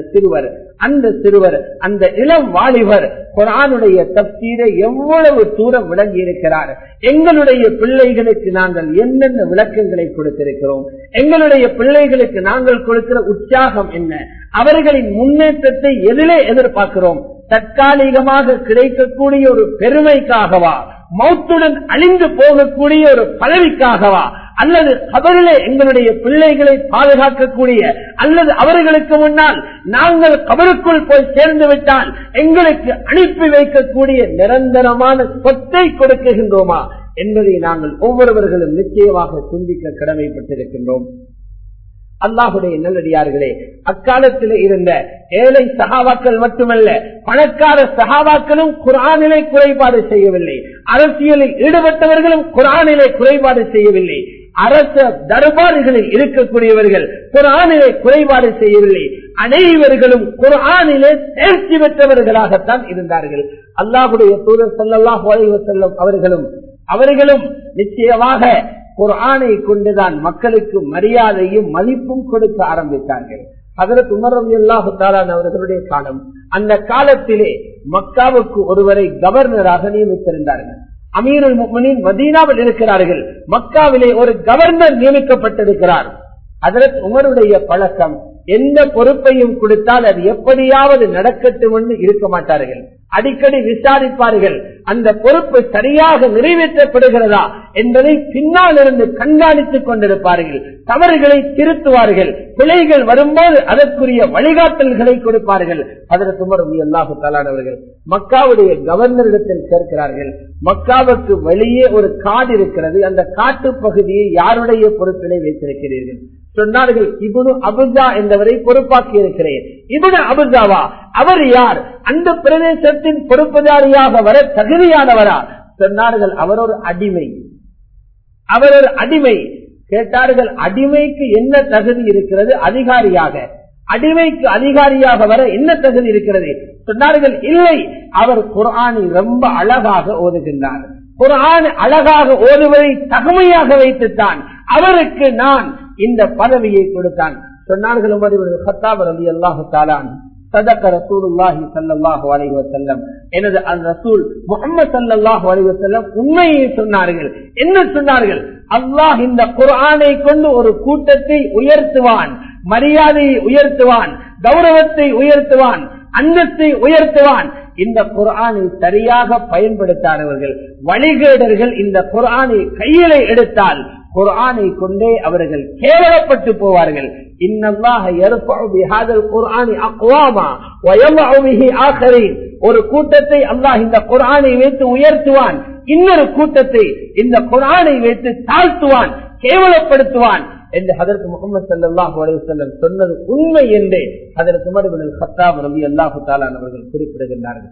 சிறுவர் அந்த இளம் வாலிபர் குர்ஆனுடைய தஃசீரை எவ்வளவு தூரம் விளங்கி இருக்கிறார். எங்களுடைய பிள்ளைகளுக்கு நாங்கள் என்னென்ன விளக்கங்களை கொடுத்திருக்கிறோம், எங்களுடைய பிள்ளைகளுக்கு நாங்கள் கொடுக்கிற உற்சாகம் என்ன, அவர்களின் முன்னேற்றத்தை எதிலே எதிர்பார்க்கிறோம்? தற்காலிகமாக கிடைக்கக்கூடிய ஒரு பெருமைக்காகவா, மௌத்துடன் அழிந்து போகக்கூடிய ஒரு பதவிக்காகவா, அல்லது கபரிலே எங்களுடைய பிள்ளைகளை பாதுகாக்கக்கூடிய, அல்லது அவர்களுக்கு முன்னால் நாங்கள் கபருக்குள் போய் சேர்ந்து விட்டால் எங்களுக்கு அனுப்பி வைக்கக்கூடிய நிரந்தரமான சொத்தை கொடுக்கின்றோமா என்பதை நாங்கள் ஒவ்வொருவர்களும் நிச்சயமாக சிந்திக்க கடமைப்பட்டிருக்கின்றோம். அல்லாஹுடைய நல்லடியார்களே, அக்காலத்திலே இருந்த ஏழை சஹாபாக்கள் மட்டுமல்ல, பணக்கார சஹாபாக்களும் குர்ஆனிலே குறைபாடு செய்யவில்லை. அரசியலில் ஈடுபட்டவர்களும் குர்ஆனிலே குறைபாடு செய்யவில்லை. அரச தர்பார்களில் இருக்கக்கூடியவர்கள் குர்ஆனிலே குறைபாடு செய்யவில்லை. அனைவர்களும் குர்ஆனிலே தேர்ச்சி பெற்றவர்களாகத்தான் இருந்தார்கள். அல்லாஹுடைய தூதர் ஸல்லல்லாஹு அலைஹி வஸல்லம் அவர்களும் நிச்சயமாக குர்ஆனை கொண்டுதான் மக்களுக்கு மரியாதையும் மதிப்பும் கொடுக்க ஆரம்பித்தார்கள். ஹஜ்ரத் உமர் ரலியல்லாஹு தஆலா அவர்களுடைய காலம், அந்த காலத்திலே மக்காவுக்கு ஒருவரை கவர்னராக நியமித்திருந்தார்கள். அமீருல் முஃமினீன் மதீனாவில் இருக்கிறார்கள், மக்காவிலே ஒரு கவர்னர் நியமிக்கப்பட்டிருக்கிறார். ஹஜ்ரத் உமருடைய பழக்கம், எந்த பொறுப்பையும் கொடுத்தால் அது எப்படியாவது நடக்கட்டும் என்று இருக்க மாட்டார்கள். அடிக்கடி விசாரிப்பார்கள், அந்த பொறுப்பு சரியாக நிறைவேற்றப்படுகிறதா என்பதை பின்னால் இருந்து கண்காணித்துக் கொண்டிருப்பார்கள். தவறுகளை திருத்துவார்கள், பிழைகள் வரும்போது அதற்குரிய வழிகாட்டல்களை கொடுப்பார்கள். ஹஜ்ரத் உமர் ரலியல்லாஹு தஆலா அவர்கள் மக்காவுடைய கவர்னரிடத்தில் கேட்கிறார்கள், மக்காவுக்கு வெளியே ஒரு காடு இருக்கிறது, அந்த காட்டு பகுதியை யாருடைய பொறுப்பினை வைத்திருக்கிறீர்கள்? சொன்னார்கள், இப்னு அபுஜா என்பவரை பொறுப்பாக்கி இருக்கிறேன். இப்னு அபுஜாவா? அவர் யார்? அந்த பிரதேசத்தின் பொறுப்புதாரியாக வர தகுதியானவரா? சொன்னார்கள், அவர் ஒரு அடிமை. கேட்டார்கள், அடிமைக்கு என்ன தகுதி இருக்கிறது அதிகாரியாக? அடிமைக்கு அதிகாரியாக வர என்ன தகுதி இருக்கிறது? சொன்னார்கள், இல்லை, அவர் குர்ஆனை ரொம்ப அழகாக ஓதுகின்றார். குர்ஆன் அழகாக ஓதுவதை தகுமையாக வைத்துத்தான் அவருக்கு நான் இந்த பதவியை கொடுத்தான். சொன்னார்கள் உமர் இப்னு கத்தாப் ரலியல்லாஹு தஆலா அன்ஹு, சதக ரசூலுல்லாஹி ஸல்லல்லாஹு அலைஹி வஸல்லம், எனது ரசூல் முஹம்மது ஸல்லல்லாஹு அலைஹி வஸல்லம் உண்மையை சொன்னார்கள். என்ன சொன்னார்கள்? அல்லாஹ் இந்த குர்ஆனை கொண்டு ஒரு கூட்டத்தை உயர்த்துவான், மரியாதையை உயர்த்துவான், கௌரவத்தை உயர்த்துவான், அந்தத்தை உயர்த்துவான். இந்த குர்ஆனை சரியாக பயன்படுத்தாதவர்கள், வழிகேடர்கள் இந்த குர்ஆனை கையிலே எடுத்தால் குர்ஆனை கொண்டே அவர்கள் கேவலப்பட்டு போவார்கள். இன்னல்லாஹ யர்ஃபஉ பிஹாதல் குர்ஆனி அக்வாமா வ யضعு பிஹி ஆகரீன். ஒரு கூட்டத்தை அல்லாஹ் இந்த குர்ஆனை வைத்து உயர்த்துவான், இன்னொரு கூட்டத்தை இந்த குர்ஆனை வைத்து தாழ்த்துவான், கேவலப்படுத்துவான் என்று ஹஜ்ரத் முஹம்மது ஸல்லல்லாஹு அலைஹி வஸல்லம் சொன்னது உண்மை என்று ஹஜ்ரத் உமர் இப்னு கத்தாப் ரலியல்லாஹு தஆலா அவர்கள் குறிப்பிடுகின்றார்கள்.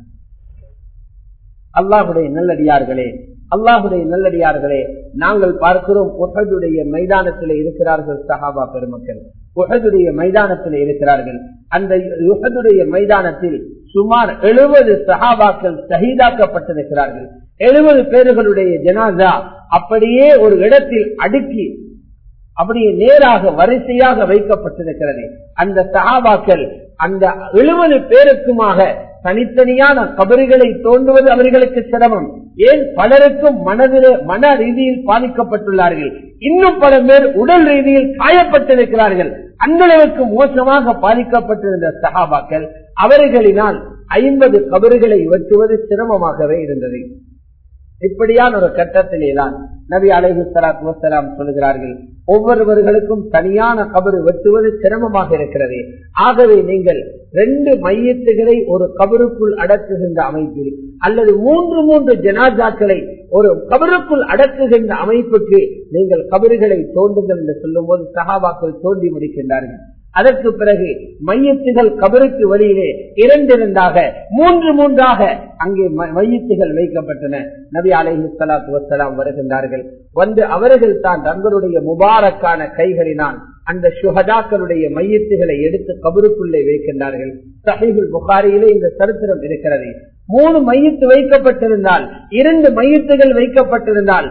அல்லாஹ்வுடைய நல்லடியார்களே, அல்லாஹ்வுடைய நல்லடியார்களே, நாங்கள் பார்க்கிறோம் உஹதுடைய மைதானத்திலே இருக்கிறார்கள் சஹாபா பெருமக்கள். உஹதுடைய மைதானத்திலே இருக்கிறார்கள். அந்த உஹதுடைய மைதானத்தில் சுமார் 70 சஹாபாக்கள் ஷஹீதாக்கப்பட்டிருக்கிறார்கள். 70 பேர்களுடைய ஜனாஸா அப்படியே ஒரு இடத்தில் அடுக்கி அப்படியே நேராக வரிசையாக வைக்கப்பட்டிருக்கிறது. அந்த சஹாபாக்கள் அந்த 70 பேருக்குமாக தனித்தனியான கபறுகளை தோண்டுவது அவர்களுக்கு சிரமம். ஏன்? பலருக்கும் மன ரீதியில் பாதிக்கப்பட்டுள்ளார்கள், இன்னும் பல பேர் உடல் ரீதியில் காயப்பட்டிருக்கிறார்கள். அந்த அளவுக்கு மோசமாக பாதிக்கப்பட்டிருந்த சஹாபாக்கள் அவர்களினால் 50 கபறுகளை வெட்டுவது சிரமமாகவே இருந்தது. இப்படியான ஒரு கட்டத்திலேதான் நபி அலைஹிஸ்ஸலாத்து வஸ்ஸலாம் சொல்கிறார்கள், ஒவ்வொருவர்களுக்கும் தனியான கபறு வெட்டுவது சிரமமாக இருக்கிறது. ஆகவே நீங்கள் 2 மையத்துகளை ஒரு கபருக்குள் அடக்குகின்ற அமைப்பில் அல்லது 3 ஜனாசாக்களை ஒரு கபருக்குள் அடக்குகின்ற அமைப்புக்கு நீங்கள் கபறுகளை தோண்டுங்கள் என்று சொல்லும் போது சஹாபாக்கள் தோண்டி முடிக்கின்றார்கள். அதற்கு பிறகு மையத்துகள் கபருக்கு வழியிலே 2 3 அங்கே மையத்துகள் வைக்கப்பட்டன. நபி அலைஹிஸ்ஸலாத்து வஸ்ஸலாம் வருகின்றார்கள். வந்து அவர்கள் தான் தங்களுடைய முபாரக்கான கைகளினால் அந்த ஷுஹதாக்களுடைய மையத்துகளை எடுத்து கபருக்குள்ளே வைக்கின்றார்கள். ஸஹீஹுல் புகாரியிலே இந்த சரித்திரம் இருக்கிறது. 3 மையத்து வைக்கப்பட்டிருந்தால், 2 மையத்துகள் வைக்கப்பட்டிருந்தால்,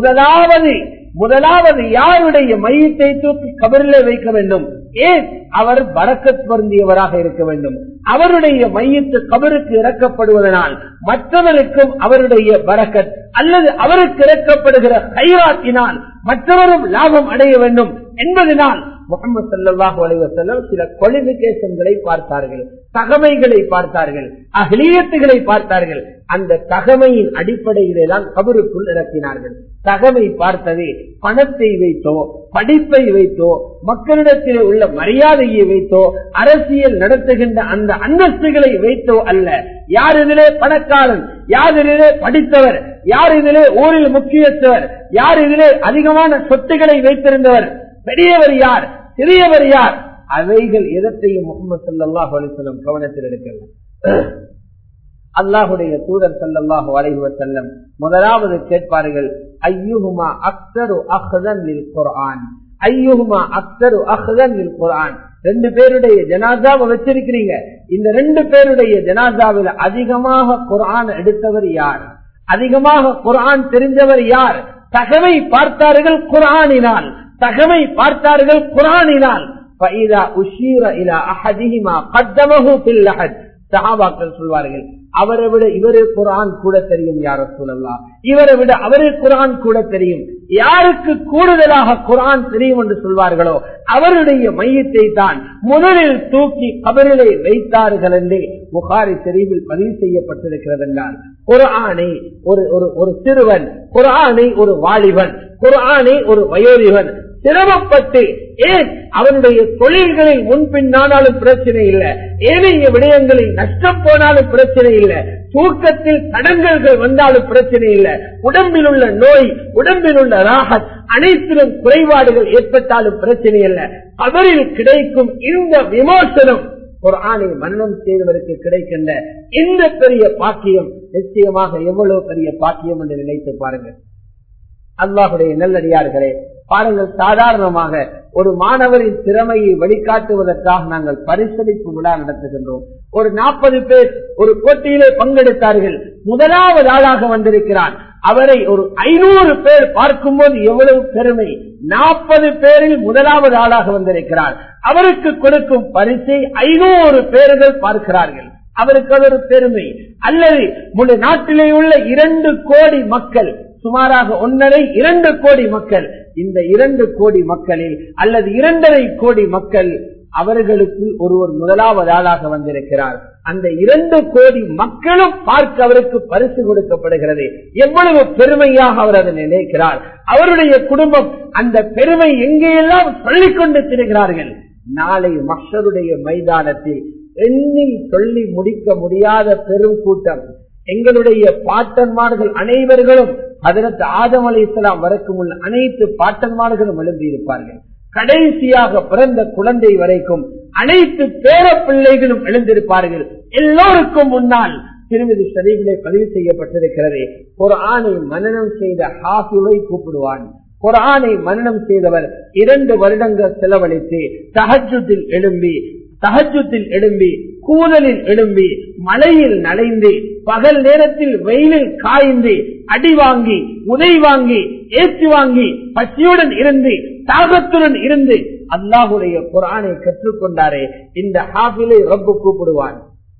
முதலாவது யாருடைய மையத்தை தூக்கி கபரிலே வைக்க வேண்டும்? ஏன்? அவர் பரக்கத் பொருந்தியவராக இருக்க வேண்டும். அவருடைய மையத்து கபருக்கு இறக்கப்படுவதனால் மற்றவருக்கும் அவருடைய பரக்கத் அல்லது அவருக்கு இறக்கப்படுகிற கைராத்தினால் மற்றவரும் லாபம் அடைய வேண்டும் என்பதனால் முஹம்மது ஸல்லல்லாஹு அலைஹி வஸல்லம் சில குவாலிஃபிகேஷன்களை பார்த்தார்கள், தகமைகளை பார்த்தார்கள், அஹ்லியத்துகளை பார்த்தார்கள். அந்த தகமையின் அடிப்படையிலே தான் கபருக்குள் இறக்கினார்கள். தகமை பார்த்தது பணத்தை வைத்தோ, படிப்பை வைத்தோ, மக்களிடத்திலே உள்ள மரியாதையை வைத்தோ, அரசியல் நடத்துகின்ற அந்த அந்தஸ்துகளை வைத்தோ அல்ல. யார் இதிலே பணக்காரன், யார் இதிலே படித்தவர், யார் இதிலே ஊரில் முக்கியத்துவர், யார் இதிலே அதிகமான சொத்துக்களை வைத்திருந்தவர், பெரியவர் யார், சிறியவர் யார், அவைகள் எதற்றையும் முஹம்மது ஸல்லல்லாஹு அலைஹி வஸல்லம் கவனத்தில் எடுக்கல. அல்லாஹுடைய தூதர் ஸல்லல்லாஹு அலைஹி வஸல்லம் முதலாவது கேட்பார்கள், ஐயுஹுமா அக்ஸரு அக்ஸன் லில் குர்ஆன், ஐயுஹுமா அக்ஸரு அக்ஸன் லில் குர்ஆன். 2 பேருடைய ஜனாஸாவை வச்சிருக்கிறீங்க, இந்த 2 பேருடைய ஜனாஸாவில் அதிகமாக குர்ஆன் எடுத்தவர் யார், அதிகமாக குர்ஆன் தெரிஞ்சவர் யார்? தகமை பார்த்தார்கள் குர்ஆனினால், தகமை பார்த்தார்கள் குர்ஆனினால். فَإِذَا أُشِيرَ إِلَى أَحَدِهِمَا قَدَّمَهُ فِي اللَّحْدِ. சஹாபாக்கள் சொல்வார்கள், அவரை விட இவரே குர்ஆன் கூட தெரியும் யா ரசூலல்லாஹ், இவரை விட அவரே குர்ஆன் கூட தெரியும். யாருக்கு கூடுதலாக குர்ஆன் தெரியும் என்று சொல்வார்களோ அவருடைய மையத்தை தான் முதலில் தூக்கி கபரிலே வைத்தார்கள் என்று புகாரி ஷரீஃபில் பதிவு செய்யப்பட்டிருக்கிறது. என்றால் குர்ஆனை ஒரு சிறுவன், குர்ஆனை ஒரு வாலிபன், குர்ஆனை ஒரு வயோதிபன் சிரமப்பட்டு, ஏன் அவனுடைய தொழில்களில் முன்பின்னாலும் பிரச்சனை இல்லை, ஏனைய விடயங்களில் நஷ்டம் போனாலும் பிரச்சனை இல்லை, தூக்கத்தில் தடங்கல்கள் வந்தாலும் பிரச்சனை இல்லை, உடம்பில் உள்ள நோய், உடம்பில் உள்ள ராஹத் அனைத்திலும் குறைபாடுகள் ஏற்பட்டாலும் பிரச்சனை இல்லை, அவரில் கிடைக்கும் இந்த விமோசனம் குர்ஆனை மனனம் செய்தவருக்கு கிடைக்கின்ற இந்த பெரிய பாக்கியம் நிச்சயமாக எவ்வளவு பெரிய பாக்கியம் என்று நினைத்து பாருங்கள். அல்லாஹுடைய நல்லடியார்களே, பாருங்கள், சாதாரணமாக ஒரு மாணவரின் திறமையை வெளிக்காட்டுவதற்காக நாங்கள் பரிசளிப்பு விழா நடத்துகின்றோம். ஒரு 40 பேர் ஒரு போட்டியிலே பங்கெடுத்தார்கள். முதலாவது ஆளாக வந்திருக்கிறார். அவரை ஒரு 500 பேர் பார்க்கும்போது எவ்வளவு பெருமை. 40 பேரில் முதலாவது ஆளாக வந்திருக்கிறார். அவருக்கு கொடுக்கும் பரிசை 500 பேர்கள் பார்க்கிறார்கள். அவருக்கு அது ஒரு பெருமை. அல்லது முழு நாட்டிலே உள்ள 2 கோடி மக்கள், சுமாராக 1.5-2 கோடி மக்கள், இந்த 2 கோடி மக்களில் அல்லது 2.5 கோடி மக்கள், அவர்களுக்கு ஒருவர் முதலாவது ஆளாக வந்திருக்கிறார். அந்த 2 கோடி மக்களும் பார்க்க அவருக்கு பரிசு கொடுக்கப்படுகிறது. எவ்வளவு பெருமையாக அவர் அதை நினைக்கிறார். அவருடைய குடும்பம் அந்த பெருமை எங்கேயெல்லாம் சொல்லிக் கொண்டு திரிகிறார்கள். நாளை மஹ்ஷருடைய மைதானத்தில் எண்ணி சொல்லி முடிக்க முடியாத பெரும் கூட்டம். எங்களுடைய பாட்டன்மார்கள் அனைவர்களும் ஹதரத் ஆதம் அலைஹிஸ்ஸலாம் வரைக்கும் உள்ள அனைத்து பாட்டன்மார்களும் எழுந்திருப்பார்கள். கடைசியாக பிறந்த குழந்தை வரைக்கும் அனைத்து பேர பிள்ளைகளும் எழுந்திருப்பார்கள். எல்லோருக்கும் முன்னால் திருமதி ஷரீஃபிலே பதிவு செய்யப்பட்டிருக்கிறது, குர்ஆனை மனனம் செய்த ஹாஃபிலை கூப்பிடுவான். குர்ஆனை மனனம் செய்தவர் 2 வருடங்கள் செலவழித்து தஹஜ்ஜுதில் எழும்பி கூதலில் எழும்பி மழையில் நனைந்து பகல் நேரத்தில் வெயிலில் காய்ந்து அடி வாங்கி உதை வாங்கி ஏற்றி வாங்கி பசியுடன் இருந்து தாகத்துடன் இருந்து அல்லாஹுடைய குர்ஆனை கற்றுக்கொண்டாரே, இந்த ஹாஃபிலை ரப்பு கூப்பிடுவான்.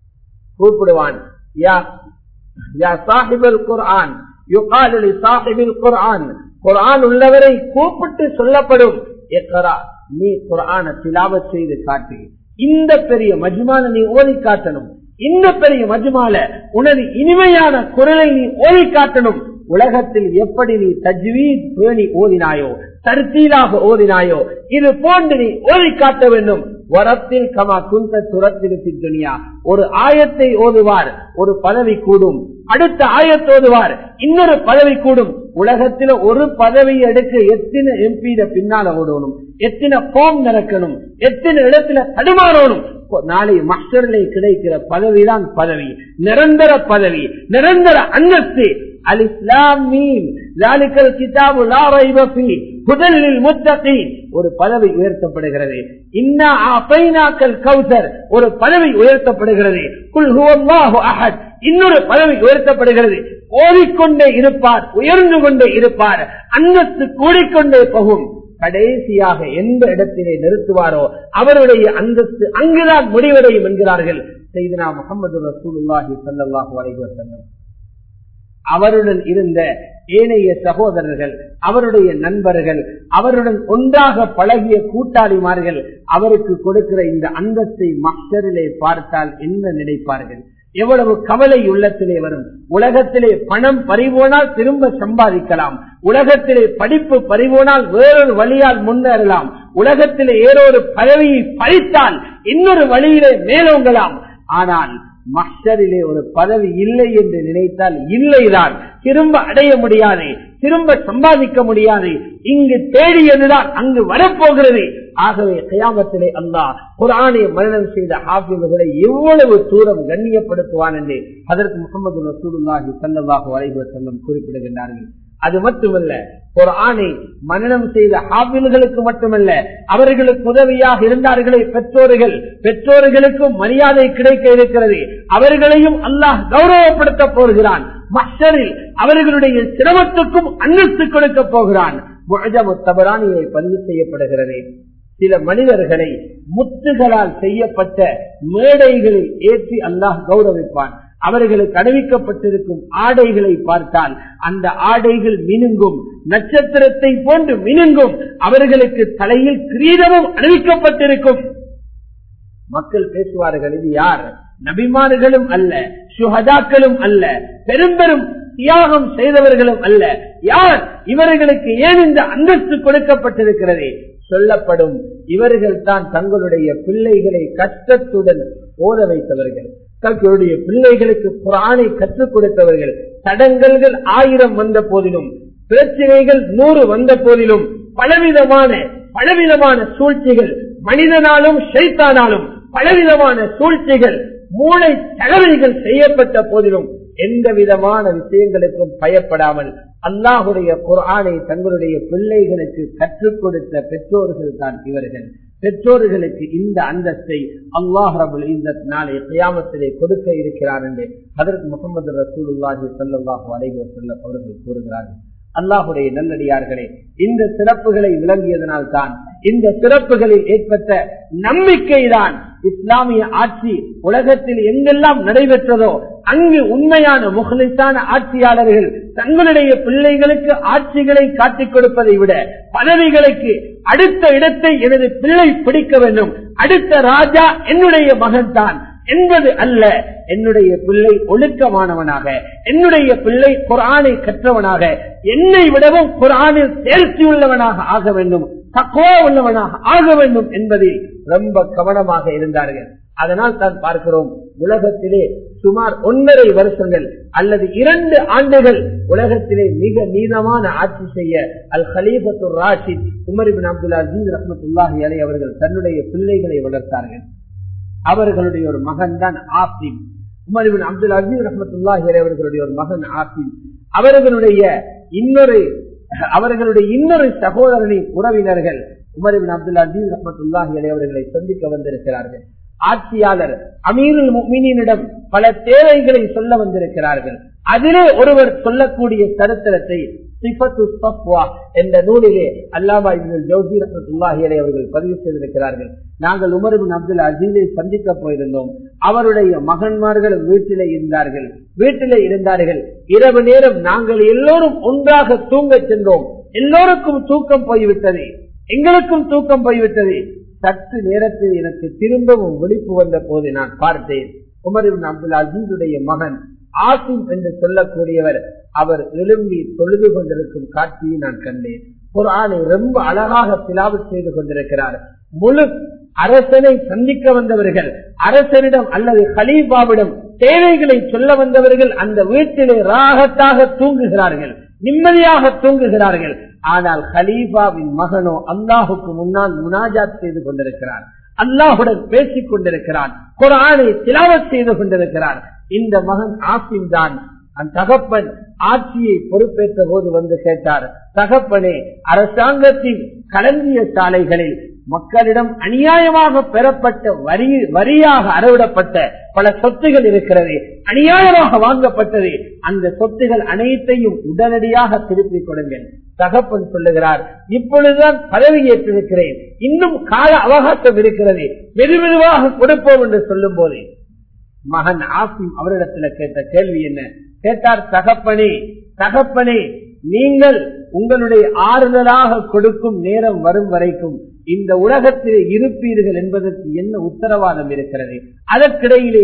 யா சாஹிபுல் குர்ஆன் யுகாலு லி சாஹிபில் குர்ஆன். குர்ஆன் உள்ளவரை கூப்பிட்டு சொல்லப்படும், இக்ரா, நீ குர்ஆனை திலாவத் செய்து காட்டு. இந்த பெரிய மஜ்மால நீ ஓதி காட்டணும். இந்த பெரிய மஜ்மால உனது இனிமையான குரலை நீ ஓதி காட்டணும். உலகத்தில் எப்படி நீ தஜ்வீத் பேணி ஓதினாயோ, தர்த்தீலாக ஓதினாயோ, இது போன்று நீ ஓதி காட்ட வேண்டும். வரத்தில் கமா குந்த துரத்தில் துனியா. ஒரு ஆயத்தை ஓதுவார், ஒரு பதவி கூடும். அடுத்த ஆயத்தை ஓதுவார், இன்னொரு பதவி கூடும். உலகத்தில் ஒரு பதவி எடுக்க எத்தனை எம்பி பின்னால ஓடணும், எத்தனை ஃபார்ம் நிரக்கணும், எத்தனை இடத்துல தடுமாறணும். நாளை மஹ்ஷரிலே கிடைக்கிற பதவிதான் பதவி, நிரந்தர பதவி, நிரந்தர அந்தஸ்து. ஒரு பதவி உயர்த்தப்படுகிறது. ஒரு பதவி உயர்த்தப்படுகிறது. இன்னொரு பதவி உயர்த்தப்படுகிறது. ஓடிக்கொண்டே இருப்பார், உயர்ந்து கொண்டே இருப்பார், அந்தஸ்து கூடிக்கொண்டே போகும். கடைசியாக எந்த இடத்திலே நிறுத்துவாரோ அவருடைய அந்தஸ்து அங்குதான் முடிவடையும் என்கிறார்கள் சையதுனா முஹம்மது ரசூலுல்லாஹி ஸல்லல்லாஹு அலைஹி வஸல்லம். அவருடன் இருந்த ஏனைய சகோதரர்கள், அவருடைய நண்பர்கள், அவருடன் ஒன்றாக பழகிய கூட்டாளிமார்கள் அவருக்கு கொடுக்கிற இந்த அந்தஸ்தை மஹ்ஷரிலே பார்த்தால் என்ன நினைப்பார்கள்? எவ்வளவு கவலை உள்ளத்திலே வரும். உலகத்திலே பணம் பறிபோனால் திரும்ப சம்பாதிக்கலாம், உலகத்திலே படிப்பு பறிபோனால் வேறொரு வழியால் முன்னேறலாம், உலகத்திலே ஏறொரு பதவியை பறித்தால் இன்னொரு வழியிலே மேலோங்கலாம். ஆனால் மஹ்ஷரிலே ஒரு பதவி இல்லை என்று நினைத்தால் இல்லைதான், திரும்ப அடைய முடியாது, திரும்ப சம்பாதிக்க முடியாது. இங்கு தேடியதுதான் அங்கு வரப்போகிறது. ஆகவே கியாமத்திலே அல்லாஹ் குர்ஆனை மரணம் செய்த ஹாஃபிஸ்களை எவ்வளவு தூரம் கண்ணியப்படுத்துவான் என்று ஹஜ்ரத் முஹம்மது ரசூலுல்லாஹி ஸல்லல்லாஹு அலைஹி வஸல்லம் குறிப்பிடுகின்றார்கள். அது மட்டுமல்ல, குர்ஆனை மனனம் செய்த ஹாஃபிஸ்களுக்கு மட்டுமல்ல, அவர்களுக்கு உதவியாக இருந்தார்களே பெற்றோர்கள், பெற்றோர்களுக்கும் மரியாதை கிடைக்க இருக்கிறது. அவர்களையும் அல்லாஹ் கௌரவப்படுத்த போகிறான். மஹ்ஷரில் அவர்களுடைய சிரமத்துக்கும் அந்தஸ்து கொடுக்க போகிறான். முஅஜமு தபரானியை பதிவு செய்யப்படுகிறது. சில மனிதர்களை முத்துகளால் செய்யப்பட்ட மேடைகளில் ஏற்றி அல்லாஹ் கௌரவிப்பான். அவர்களுக்கு அணிவிக்கப்பட்டிருக்கும் ஆடைகளை பார்த்தால் அந்த ஆடைகள் மினுங்கும், நட்சத்திரத்தை போன்று மினுங்கும். அவர்களுக்கு தலையில் கிரீடமும் அணிவிக்கப்பட்டிருக்கும். மக்கள் பேசுவார்கள், இது யார்? நபிமார்களும் அல்ல, சுஹதாக்களும் அல்ல, பெரும் தியாகம் செய்தவர்களும் அல்ல. யார்? இவர்களுக்கு ஏன் இந்த அந்தஸ்து கொடுக்கப்பட்டிருக்கிறது? சொல்லப்படும், இவர்கள் தான் தங்களுடைய பிள்ளைகளை கஷ்டத்துடன் ஓத வைத்தவர்கள், தங்களுடைய பிள்ளைகளுக்கு குர்ஆனை கற்றுக் கொடுத்தவர்கள். தடங்கல்கள் 1000 வந்த போதிலும், பிரச்சனைகள் 100 வந்த போதிலும், பலவிதமான சூழ்ச்சிகள், மனிதனாலும் ஷைத்தானாலும் பலவிதமான சூழ்ச்சிகள், மூளை தகவல்கள் செய்யப்பட்ட போதிலும் எந்த விதமான விஷயங்களுக்கும் பயப்படாமல் அல்லாஹுடைய குர்ஆனை தங்களுடைய பிள்ளைகளுக்கு கற்றுக் கொடுத்த பெற்றோர்கள் தான் இவர்கள். பெற்றோர்களுக்கு இந்த அந்தஸ்தை அல்லாஹ் ரப்பல் இஸ்ஸத் நாளை கியாமத்திலே கொடுக்க இருக்கிறார் என்று ஹஜ்ரத் முஹம்மது ரசூலுல்லாஹி ஸல்லல்லாஹு அலைஹி வஸல்லம் அவர்கள் கூறுகிறார்கள். அல்லாஹுடைய நல்லடியார்களே, இந்த சிறப்புகளை விளங்கியதனால் தான், இந்த சிறப்புகளில் ஏற்பட்ட நம்பிக்கைதான் இஸ்லாமிய ஆட்சி உலகத்தில் எங்கெல்லாம் நடைபெற்றதோ அங்கு உண்மையான முஹ்லிஸான ஆட்சியாளர்கள் தங்களுடைய பிள்ளைகளுக்கு ஆட்சிகளை காட்டிக் கொடுப்பதை விட பதவிகளுக்கு அடுத்த இடத்தை எனது பிள்ளை பிடிக்க வேண்டும், அடுத்த ராஜா என்னுடைய மகன் தான் என்பது அல்ல. என்னுடைய பிள்ளை ஒழுக்கமானவனாக, என்னுடைய பிள்ளை குர்ஆனை கற்றவனாக, என்னை விடவும் குர்ஆனில் தேர்ச்சி உள்ளவனாக ஆக வேண்டும், தக்வா உள்ளவனாக ஆக வேண்டும் என்பதில் ரொம்ப கவனமாக இருந்தார்கள். அதனால் தான் பார்க்கிறோம், உலகத்திலே சுமார் 1.5 வருஷங்கள் அல்லது 2 ஆண்டுகள் உலகத்திலே மிக நீளமான ஆட்சி செய்ய அல் கலீஃபத்துர் ராஷித் உமர் இப்னு அப்துல் அஸீஸ் ரஹ்மத்துல்லாஹி அலைஹி அவர்கள் தன்னுடைய பிள்ளைகளை வளர்த்தார்கள். அவர்களுடைய ஒரு மகன் தான் Asim. Umar ibn Abdul Aziz ரஹ்மத்துல்லாஹி அலைஹி அவர்களுடைய ஒரு மகன் ஆசிம். அவர்களுடைய இன்னொரு சகோதரனின் உறவினர்கள் உமர் இப்னு அப்துல் அஸீஸ் ரஹ்மத்துல்லாஹி அலைஹி அவர்களை சந்திக்க வந்திருக்கிறார்கள். ஆட்சியாளர் அமீருல் முஃமினீனிடம் பல தேவைகளை சொல்ல வந்திருக்கிறார்கள். அதிலே ஒருவர் சொல்லக்கூடிய சரித்திரத்தை சிஃபத்து ஸஃப்வா என்ற நூலிலே அல்லாமா இப்னுல் ஜௌஸி ரஹ்மத்துல்லாஹி அலைஹி அவர்கள் பதிவு செய்திருக்கிறார்கள். நாங்கள் உமர் இப்னு அப்துல் அஸீஸை சந்திக்க போயிருந்தோம். அவருடைய மகன்மார்கள் வீட்டிலே இருந்தார்கள். இரவு நேரம் நாங்கள் எல்லோரும் ஒன்றாக தூங்க சென்றோம். எல்லோருக்கும் தூக்கம் போய்விட்டது, எங்களுக்கும் தூக்கம் போய்விட்டது. சற்று நேரத்தில் எனக்கு திரும்பவும் விழிப்பு வந்த போது நான் பார்த்தேன், உமர் இப்னு அப்துல் அஸீஸுடைய மகன் ஆசிம் என்று சொல்லக்கூடியவர் அவர் எழும்பி தொழுது கொண்டிருக்கும் காட்சியை நான் கண்டேன். குர்ஆனை ரொம்ப அழகாக திலாவத் செய்து கொண்டிருக்கிறார். முழு அரசனை சந்திக்க வந்தவர்கள், அரசனிடம் அல்லது கலீஃபாவிடம் தேவைகளை சொல்ல வந்தவர்கள் அந்த வீட்டிலே ராகத்தாக தூங்குகிறார்கள், நிம்மதியாக தூங்குகிறார்கள். ஆனால் கலீஃபாவின் மகனோ அல்லாஹுக்கு முன்னால் முனாஜாத் செய்து கொண்டிருக்கிறார், அல்லாஹுடன் பேசிக் கொண்டிருக்கிறார், குர்ஆனை திலாவத் செய்து கொண்டிருக்கிறார். இந்த மகன் ஆசிம் தான். அந்த தகப்பன் ஆட்சியை பொறுப்பேற்ற போது வந்து கேட்டார், தகப்பனே, அரசாங்கத்தின் களஞ்சிய சாலைகளில் மக்களிடம் அநியாயமாக பெறப்பட்ட வரியாக அறவிடப்பட்ட பல சொத்துகள் இருக்கிறது, அநியாயமாக வாங்கப்பட்டது. அந்த சொத்துகள் அனைத்தையும் உடனடியாக திருப்பிக் கொடுங்கள். தகப்பன் சொல்லுகிறார், இப்பொழுதுதான் பதவியேற்றிருக்கிறேன், இன்னும் கால அவகாசம் இருக்கிறது, மெதுமெதுவாக கொடுப்போம் என்று சொல்லும் போது மகன் ஆசிம் அவரிடத்தில் கேட்ட கேள்வி என்ன கேட்டார், தகப்பனே, நீங்கள் உங்களுடைய ஆறுதலாக கொடுக்கும் நேரம் வரும் வரைக்கும் இந்த உலகத்திலே இருப்பீர்கள் என்பதற்கு என்ன உத்தரவாதம் இருக்கிறது? அதற்கிடையிலே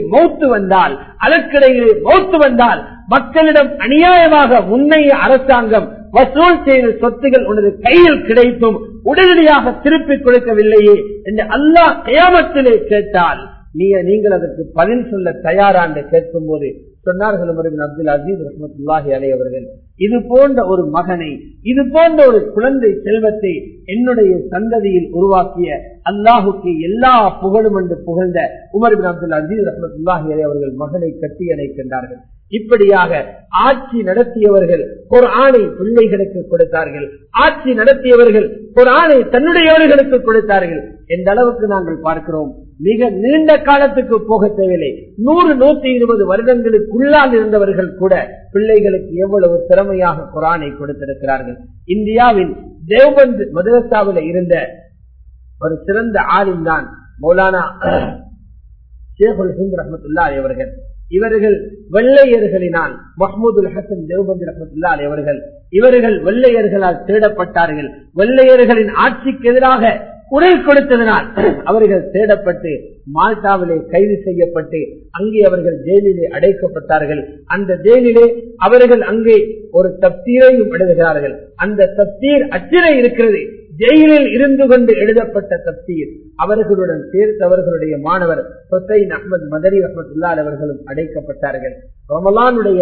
மௌத்து வந்தால் மக்களிடம் அநியாயமாக முன்னைய அரசாங்கம் வசூல் செய்த சொத்துகள் உனது கையில் கிடைத்தும் உடனடியாக திருப்பிக் கொடுக்கவில்லையே என்று அல்லாஹ் கியாமத்திலே கேட்டால் நீங்கள் அதற்கு பதில் சொல்ல தயாரா என்று கேட்கும் போது சொன்னார்கள் உமர் இப்னு அப்துல் அஸீஸ் ரஹ்மத்துல்லாஹி அலைஹி அவர்கள், இது போன்ற ஒரு மகனை, இது போன்ற ஒரு குழந்தை செல்வத்தை என்னுடைய சந்ததியில் உருவாக்கிய அல்லாஹுக்கு எல்லா புகழும் என்று புகழ்ந்த உமர் இப்னு அப்துல் அஸீஸ் ரஹ்மத்துல்லாஹி அலைஹி அவர்கள் மகனை கட்டி அணைக்கின்றார்கள். இப்படியாக ஆட்சி நடத்தியவர்கள் குர்ஆனை பிள்ளைகளுக்கு கொடுத்தார்கள், ஆட்சி நடத்தியவர்கள் குர்ஆனை தன்னுடையவர்களுக்கு கொடுத்தார்கள். எந்த அளவுக்கு நாங்கள் பார்க்கிறோம், மிக நீண்ட காலத்துக்கு போக தேவையில்லை, 100-120 வருடங்களுக்குள்ளால் இருந்தவர்கள் கூட பிள்ளைகளுக்கு எவ்வளவு திறமையாக குர்ஆனை கொடுத்திருக்கிறார்கள். இந்தியாவின் தேவ்பந்த் மதரசாவில் இருந்த ஒரு சிறந்த ஆலிம் தான் மௌலானா ஷேகுல் ஹிந்த் ரஹ்மத்துல்லாஹி அவர்கள். இவர்கள் வெள்ளையர்களினால் மஹ்மூதுல் ஹசன் தேவ்பந்த் ரஹ்மத்துல்லாஹி அவர்கள், இவர்கள் வெள்ளையர்களால் தேடப்பட்டார்கள். வெள்ளையர்களின் ஆட்சிக்கு எதிராக குரல் கொடுத்ததனால் அவர்கள் தேடப்பட்டு மால்டாவிலே கைது செய்யப்பட்டு அங்கே அவர்கள் ஜெயிலிலே அடைக்கப்பட்டார்கள். அந்த ஜெயிலிலே அவர்கள் அங்கே ஒரு தப்சீரையும் எழுதுகிறார்கள். அந்த தப்சீர் அச்சிலே இருக்கிறது, ஜெயிலில் இருந்து கொண்டு எழுதப்பட்ட தப்சீர். அவர்களுடன் சேர்த்து அவர்களுடைய மாணவர் ஹுசைன் அஹ்மத் மதனி ரஹ்மத்துல்லாஹி அவர்களும் அடைக்கப்பட்டார்கள். ரமலானுடைய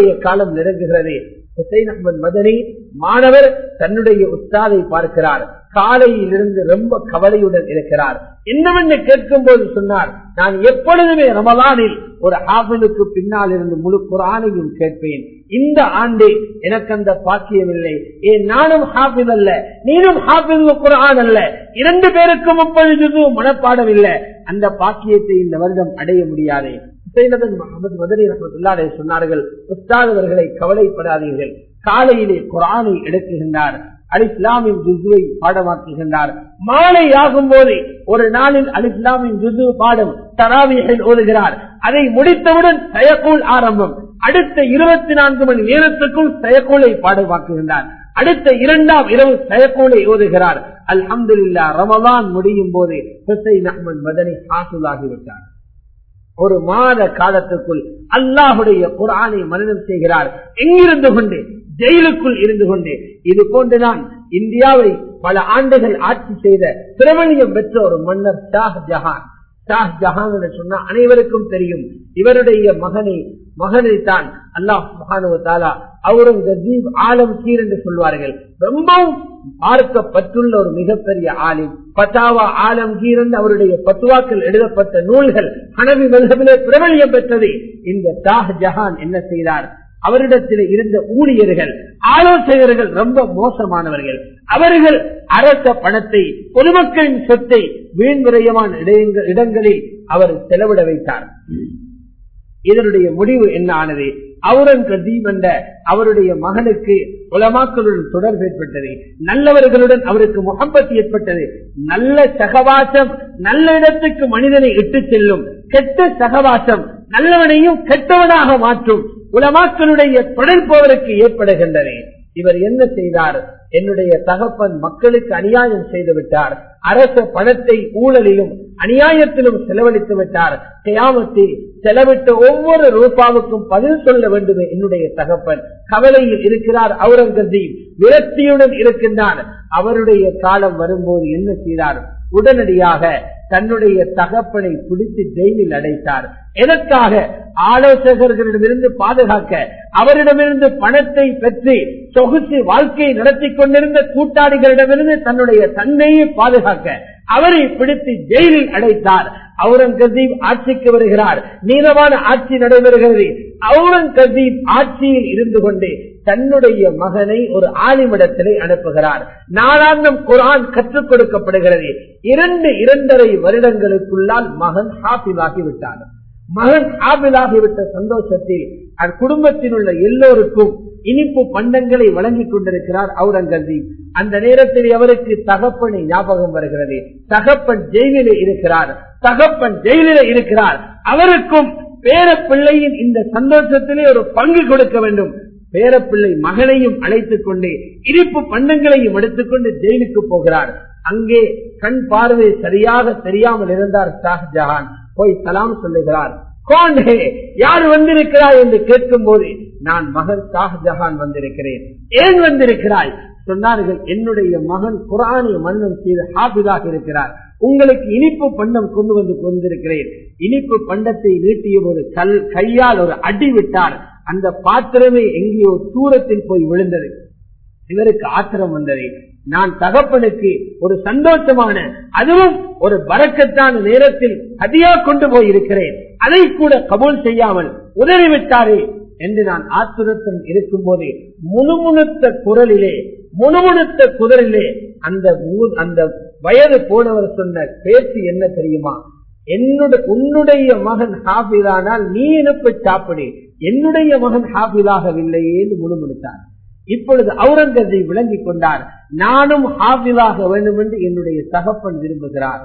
காலம் நெருங்குகிறது. ஹுசைன் அஹ்மத் மதனி மாணவர் தன்னுடைய உஸ்தாதை பார்க்கிறார், காலையிலிருந்து ரொம்ப கவலையுடன் இருக்கிறார். என்னவென்று கேட்கும் போது சொன்னார், நான் எப்பொழுதுமே ரமலானில் ஒரு ஹாஃபிலுக்கு பின்னால் இருந்து முழு குர்ஆனையும் கேட்பேன். இந்த ஆண்டு எனக்கு அந்த பாக்கியம் இல்லை. ஏன் நானும் ஹாஃபில் அல்ல, நீனும் ஹாஃபில் குர்ஆன் அல்ல, 2 பேருக்கும் 30 ஜுஸு மனப்பாடம் இல்லை. அந்த பாக்கியத்தை இந்த வருடம் அடைய முடியாது. முஹம்மது மதனி ரஹ்மத்துல்லாஹி அலைஹி சொன்னார்கள், உஸ்தாத் அவர்களை கவலைப்படாதீர்கள். காலையிலே குர்ஆனை எடுக்குகின்றார், அல்-இஸ்லாமின் ஜுஸுவை பாடமாக்குகின்றார். மாலை ஆகும் போது ஒரு நாளில் அல்-இஸ்லாமின் ஜுஸு பாடம் தராவீஹில் ஓதுகிறார். அதை முடித்தவுடன் தயக்கூல் ஆரம்பம். அடுத்த 24 மணி நேரத்துக்குள் தயக்கூலை பாடமாக்குகின்றார். அடுத்த 2ஆம் இரவு தயக்கூலை ஓதுகிறார். அல்ஹம்துலில்லாஹ், ரமலான் முடியும் போது ஹுசைன் அஹ்மத் மதனி ஹாஃபிலாகிவிட்டார். ஒரு மாத காலத்துக்குள் அல்லாஹுடைய குர்ஆனை மனனம் செய்கிறார். எங்கிருந்து கொண்டு? ஜெயிலுக்குள் இருந்து கொண்டு. இது போன்றுதான் இந்தியாவை பல ஆண்டுகள் ஆட்சி செய்த பிரபல்யம் பெற்ற ஒரு மன்னர் ஷாஜஹான். ஷாஜஹான் என்று சொன்னா அனைவருக்கும் தெரியும். இவருடைய மகனை தான் அல்லாஹ் சுப்ஹானஹு வ தஆலா அவுரங்கசீப் ஆலம்கீர் என்று சொல்வார்கள். ரொம்பவும் பார்க்கப்பட்டுள்ள ஒரு மிகப்பெரிய ஆலிம். பத்தாவா ஆலம்கீர் என்று அவருடைய பத்துவாக்கள் எழுதப்பட்ட நூல்கள் ஹனபி மذஹபிலே பிரபல்யம் பெற்றது. இந்த ஷாஜஹான் என்ன செய்தார்? அவரிடத்தில் இருந்த ஊழியர்கள், ஆலோசகர்கள் ரொம்ப மோசமானவர்கள். அவர்கள் அரச பணத்தை, பொதுமக்களின் சொத்தை வீண் விரயமான இடங்களில் அவர் செலவிட வைத்தார். இதனுடைய முடிவு என்ன ஆனது? அவுரங்கசீப் என்ற அவருடைய மகனுக்கு உலமாக்களுடன் தொடர்பு ஏற்பட்டது. நல்லவர்களுடன் அவருக்கு முஹப்பத் ஏற்பட்டது. நல்ல சகவாசம் நல்ல இடத்துக்கு மனிதனை இட்டு செல்லும். கெட்ட சகவாசம் நல்லவனையும் கெட்டவனாக மாற்றும். உலமாக்களுடைய தொடர்பு அவருக்கு ஏற்படுகின்றது. இவர் என்ன செய்தார்? என்னுடைய தகப்பன் மக்களுக்கு அநியாயம் செய்து விட்டார். அரச பணத்தை ஊழலிலும் அநியாயத்திலும் செலவழித்து விட்டார். கியாமத்தில் செலவிட்ட ஒவ்வொரு ரூபாவுக்கும் பதில் சொல்ல வேண்டுமே என்னுடைய தகப்பன். கவலையில் இருக்கிறார் அவுரங்கசீப், விரக்தியுடன் இருக்கின்றார். அவருடைய காலம் வரும்போது என்ன செய்தார்? உடனடியாக தன்னுடைய தகப்பனை பிடித்து ஜெயிலில் அடைத்தார். எதற்காக? ஆலோசகர்களிடமிருந்து பாதுகாக்க, அவரிடமிருந்து பணத்தை பெற்று சொகுசு வாழ்க்கையை நடத்தி கொண்டிருந்த கூட்டாளிகளிடமிருந்து தன்னுடைய தன்னையை பாதுகாக்க அவரை பிடித்து ஜெயிலில் அடைத்தார். அவுரங்கசீப் ஆட்சிக்கு வருகிறார். நீதமான ஆட்சி நடைபெறுகிறது. அவுரங்கசீப் ஆட்சியில் இருந்து கொண்டு தன்னுடைய மகனை ஒரு ஆலிமிடத்திலே அனுப்புகிறார். நாளாந்தம் குர்ஆன் கற்றுக் கொடுக்கப்படுகிறது. 2.5 வருடங்களுக்குள்ளால் மகன் ஹாஃபிலாகிவிட்டார். மகன் ஹாஃபிலாகிவிட்ட சந்தோஷத்தில் குடும்பத்தில் உள்ள எல்லோருக்கும் இனிப்பு பண்டங்களை வழங்கிக் கொண்டிருக்கிறார் அவுரங்கசீப். அந்த நேரத்தில் அவருக்கு தகப்பனை ஞாபகம் வருகிறது. தகப்பன் ஜெயிலிலே இருக்கிறார். அவருக்கும் பேரப்பிள்ளையின் இந்த சந்தோஷத்திலே ஒரு பங்கு கொடுக்க வேண்டும். பேரப்பிள்ளை மகனையும் அழைத்துக் கொண்டு இனிப்பு பண்டங்களையும் எடுத்துக்கொண்டு ஜெயிலுக்கு போகிறார். அங்கே கண் பார்வை சரியாக தெரியாமல் இருந்தார் ஷாஜஹான். போய் சலாம் சொல்லுகிறார். கோன் ஹே, யார் வந்திருக்கிறாய் என்று கேட்கும் போது, நான் மகன் ஷாஜஹான் வந்திருக்கிறேன். ஏன் வந்திருக்கிறாய்? சொன்னார்கள், என்னுடைய மகன் குர்ஆனை மன்னன் செய்து ஹாஃபிலாக இருக்கிறார். உங்களுக்கு இனிப்பு பண்டம் கொண்டு வந்து கொண்டிருக்கிறேன். இனிப்பு பண்டத்தை நீட்டிய போது கையால் ஒரு அடி விட்டார். அந்த பாத்திரமே எங்கேயோ தூரத்தில் போய் விழுந்தது. இவருக்கு ஆத்திரம் வந்தது. நான் தகப்பனுக்கு ஒரு சந்தோஷமான, அதுவும் ஒரு பரக்கத்தான நேரத்தில் ஹதியா கொண்டு போய் இருக்கிறேன், அதை கூட கபூல் செய்யாமல் உதறிவிட்டாரே என்று நான் ஆத்திரத்தில் இருக்கும் போதே முணுமுணுத்த குரலிலே அந்த வயது போனவர் சொன்ன பேச்சு என்ன தெரியுமா? உன்னுடைய மகன் ஹாஃபிலானால் நீ எனக்கு சாப்பிடு, என்னுடைய மகன் ஹாஃபிலாகவில்லையே என்று முணுமுணுத்தார். இப்பொழுது அவுரங்கசீப் விளங்கிக் கொண்டார். நானும் ஹாஃபிலாக வேண்டும் என்று என்னுடைய தகப்பன் விரும்புகிறார்.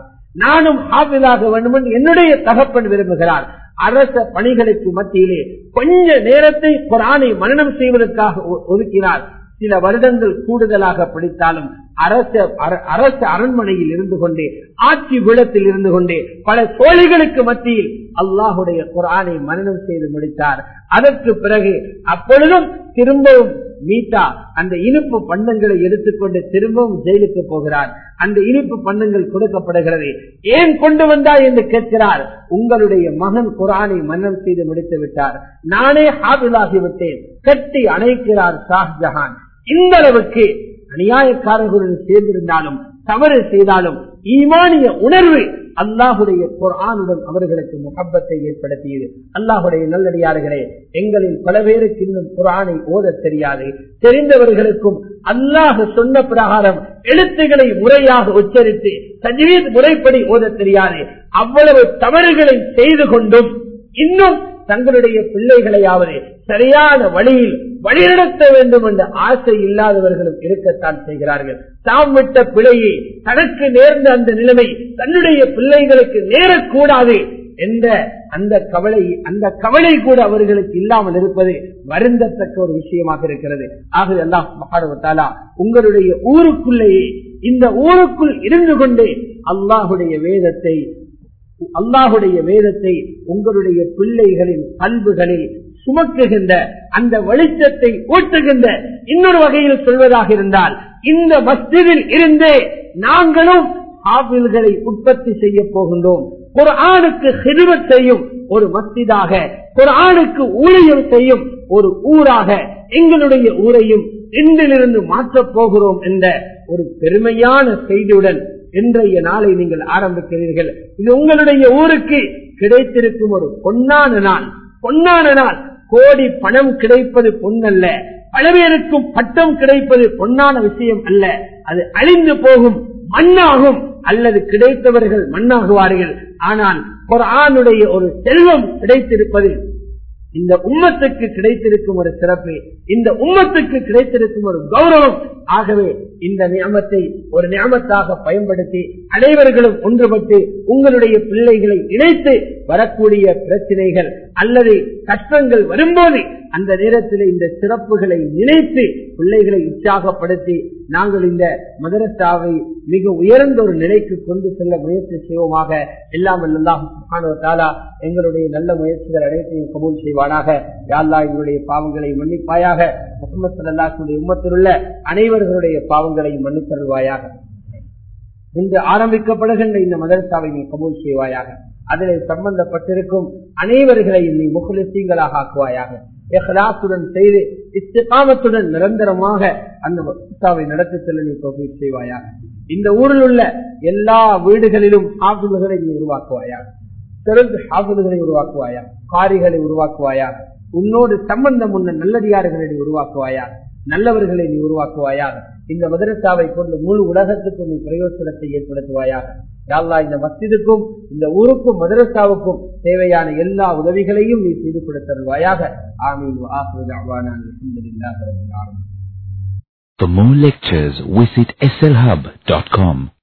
அரச பணிகளுக்கு மத்தியிலே கொஞ்ச நேரத்தை குர்ஆனை மனனம் செய்வதற்காக ஒதுக்கினார். சில வருடங்கள் கூடுதலாக படித்தாலும் அரச அரண்மனையில் இருந்து கொண்டே, ஆட்சி பீடத்தில் இருந்து கொண்டே பல தோழிகளுக்கு மத்தியில் அல்லாஹுடைய குர்ஆனை மனனம் செய்து முடித்தார். அதற்கு பிறகு அப்பொழுதும் திரும்பவும் மீட்டா அந்த இனிப்பு பண்டங்களை எடுத்துக்கொண்டு திரும்பவும் ஜெயிலுக்கு போகிறார். அந்த இனிப்பு பண்டங்கள் கொடுக்கப்படுகிறது. ஏன் கொண்டு வந்தார் என்று கேட்கிறார். உங்களுடைய மகன் குர்ஆனை மனனம் செய்து முடித்து விட்டார், நானே ஹாஃபிலாகிவிட்டேன். கட்டி அணைக்கிறார் ஷாஜஹான். இந்த அளவுக்கு அநியாயக்காரர்களுடன் சேர்ந்திருந்தாலும் தவறு செய்தாலும் ஈமானிய உணர்வு அல்லாஹுடைய குர்ஆனுடன் அவர்களுக்கு முஹப்பத்தை ஏற்படுத்தியது. அல்லாஹுடைய நல்லடியார்களே, எங்களில் பல பேருக்கு இன்னும் குர்ஆனை ஓத தெரியாது. தெரிந்தவர்களுக்கும் அல்லாஹ் சொன்ன பிரகாரம் எழுத்துக்களை முறையாக உச்சரித்து தஜ்வீத் முறைப்படி ஓத தெரியாது. அவ்வளவு தவறுகளை செய்து கொண்டும் இன்னும் தங்களுடைய பிள்ளைகளையாவது சரியான வழியில் வழிநடத்த வேண்டும் என்ற ஆசை இல்லாதவர்களும் இருக்கத்தான் செய்கிறார்கள். தாம் விட்ட பிழையை தனக்கு நேர்ந்த அந்த நிலைமை தன்னுடைய பிள்ளைகளுக்கு நேரக்கூடாது என்ற அந்த கவலை கூட அவர்களுக்கு இல்லாமல் இருப்பது வருந்தத்தக்க ஒரு விஷயமாக இருக்கிறது. ஆகவே அல்லாஹ் சுப்ஹானஹு வ தஆலா உங்களுடைய ஊருக்குள்ளேயே இந்த ஊருக்குள் இருந்து கொண்டே அல்லாஹுடைய வேதத்தை உங்களுடைய பிள்ளைகளின் பண்புகளில் சுமக்குகின்ற அந்த வெளிச்சத்தை ஊட்டுகின்ற இன்னொரு வகையில் சொல்வதாக இருந்தால், இந்த மஸ்ஜிதில் இருந்தே நாங்களும் ஹாஃபில்களை உற்பத்தி செய்ய போகின்றோம். குர்ஆனுக்கு ஹிதுமத் செய்யும் ஒரு மஸ்ஜிதாக, குர்ஆனுக்கு ஊழியம் செய்யும் ஒரு ஊராக எங்களுடைய ஊரையும் இன்றிலிருந்து மாற்றப் போகிறோம் என்ற ஒரு பெருமையான செய்தியுடன் இன்றைய நாளை நீங்கள் ஆரம்பிக்கிறீர்கள். இது உங்களுடைய ஊருக்கு கிடைத்திருக்கும் ஒரு பொன்னான நாள். கோடி பணம் கிடைப்பது பொன்னல்ல, பல பேருக்கும் பட்டம் கிடைப்பது பொன்னான விஷயம் அல்ல. அது அழிந்து போகும், மண்ணாகும், அல்லது கிடைத்தவர்கள் மண்ணாகுவார்கள். ஆனால் குர்ஆனுடைய ஒரு செல்வம் கிடைத்திருப்பதில் இந்த உம்மத்துக்கு கிடைத்திருக்கும் ஒரு சிறப்பு, இந்த உம்மத்துக்கு கிடைத்திருக்கும் ஒரு கௌரவம். ஆகவே இந்த நியமத்தை ஒரு நியமத்தாக பயன்படுத்தி அனைவர்களும் ஒன்றுபட்டு உங்களுடைய பிள்ளைகளை இணைத்து வரக்கூடிய பிரச்சனைகள் அல்லது கஷ்டங்கள் வரும்போது அந்த நேரத்தில் இந்த சிறப்புகளை நினைத்து பிள்ளைகளை உற்சாகப்படுத்தி நாங்கள் இந்த மதரசாவை மிக உயர்ந்த ஒரு நிலைக்கு கொண்டு செல்ல முயற்சி செய்வோமாக. எல்லாம் அல்லாஹ் சுப்ஹானஹு வ தஆலா எங்களுடைய நல்ல முயற்சிகள் அனைத்தையும் கபூல் செய்வானாக. யா அல்லாஹ் எங்களுடைய பாவங்களை மன்னிப்பாயாக. முஹம்மது ஸல்லல்லாஹு அலைஹி வஸல்லம் உம்மத்தில் உள்ள அனைவர்களுடைய பாவங்களையும் மன்னித்தருள்வாயாக. இன்று ஆரம்பிக்கப்படுகின்ற இந்த மதரசாவை நீ கபூல் செய்வாயாக. அதிலே சம்பந்தப்பட்டிருக்கும் அனைவர்களையும் நீ முக்லிஸீன்களாக ஆக்குவாயாக. இஹ்லாஸுடன் செய்து இஸ்திகாமத்துடன் நிரந்தரமாக அந்த மதரசாவை நடத்தி செல்ல நீ தௌஃபீக் செய்வாயாக. இந்த ஊரில் உள்ள எல்லா வீடுகளிலும் ஹாஃபில்களை நீ உருவாக்குவாயாக. சிறந்த ஹாஃபில்களை உருவாக்குவாயாக, காரிகளை உருவாக்குவாயாக. உன்னோடு சம்பந்தம் உள்ள நல்லடியார்களை நீ உருவாக்குவாயாக, நல்லவர்களை நீ உருவாக்குவாயாக. இந்த மதரசாவை கொண்டு முழு உலகத்துக்கும் நீ பிரயோசனத்தை ஏற்படுத்துவாயாக. யா அல்லாஹ் இந்த மஸ்ஜிதுக்கும் இந்த ஊருக்கும் மதரசாவுக்கும் தேவையான எல்லா உதவிகளையும் நீ செய்து கொடுத்தருள்வாயாக. ஆமீன். வ ஆகிரு தஅவானா அல்ஹம்துலில்லாஹி ரப்பில் ஆலமீன். For more lectures, visit slhub.com.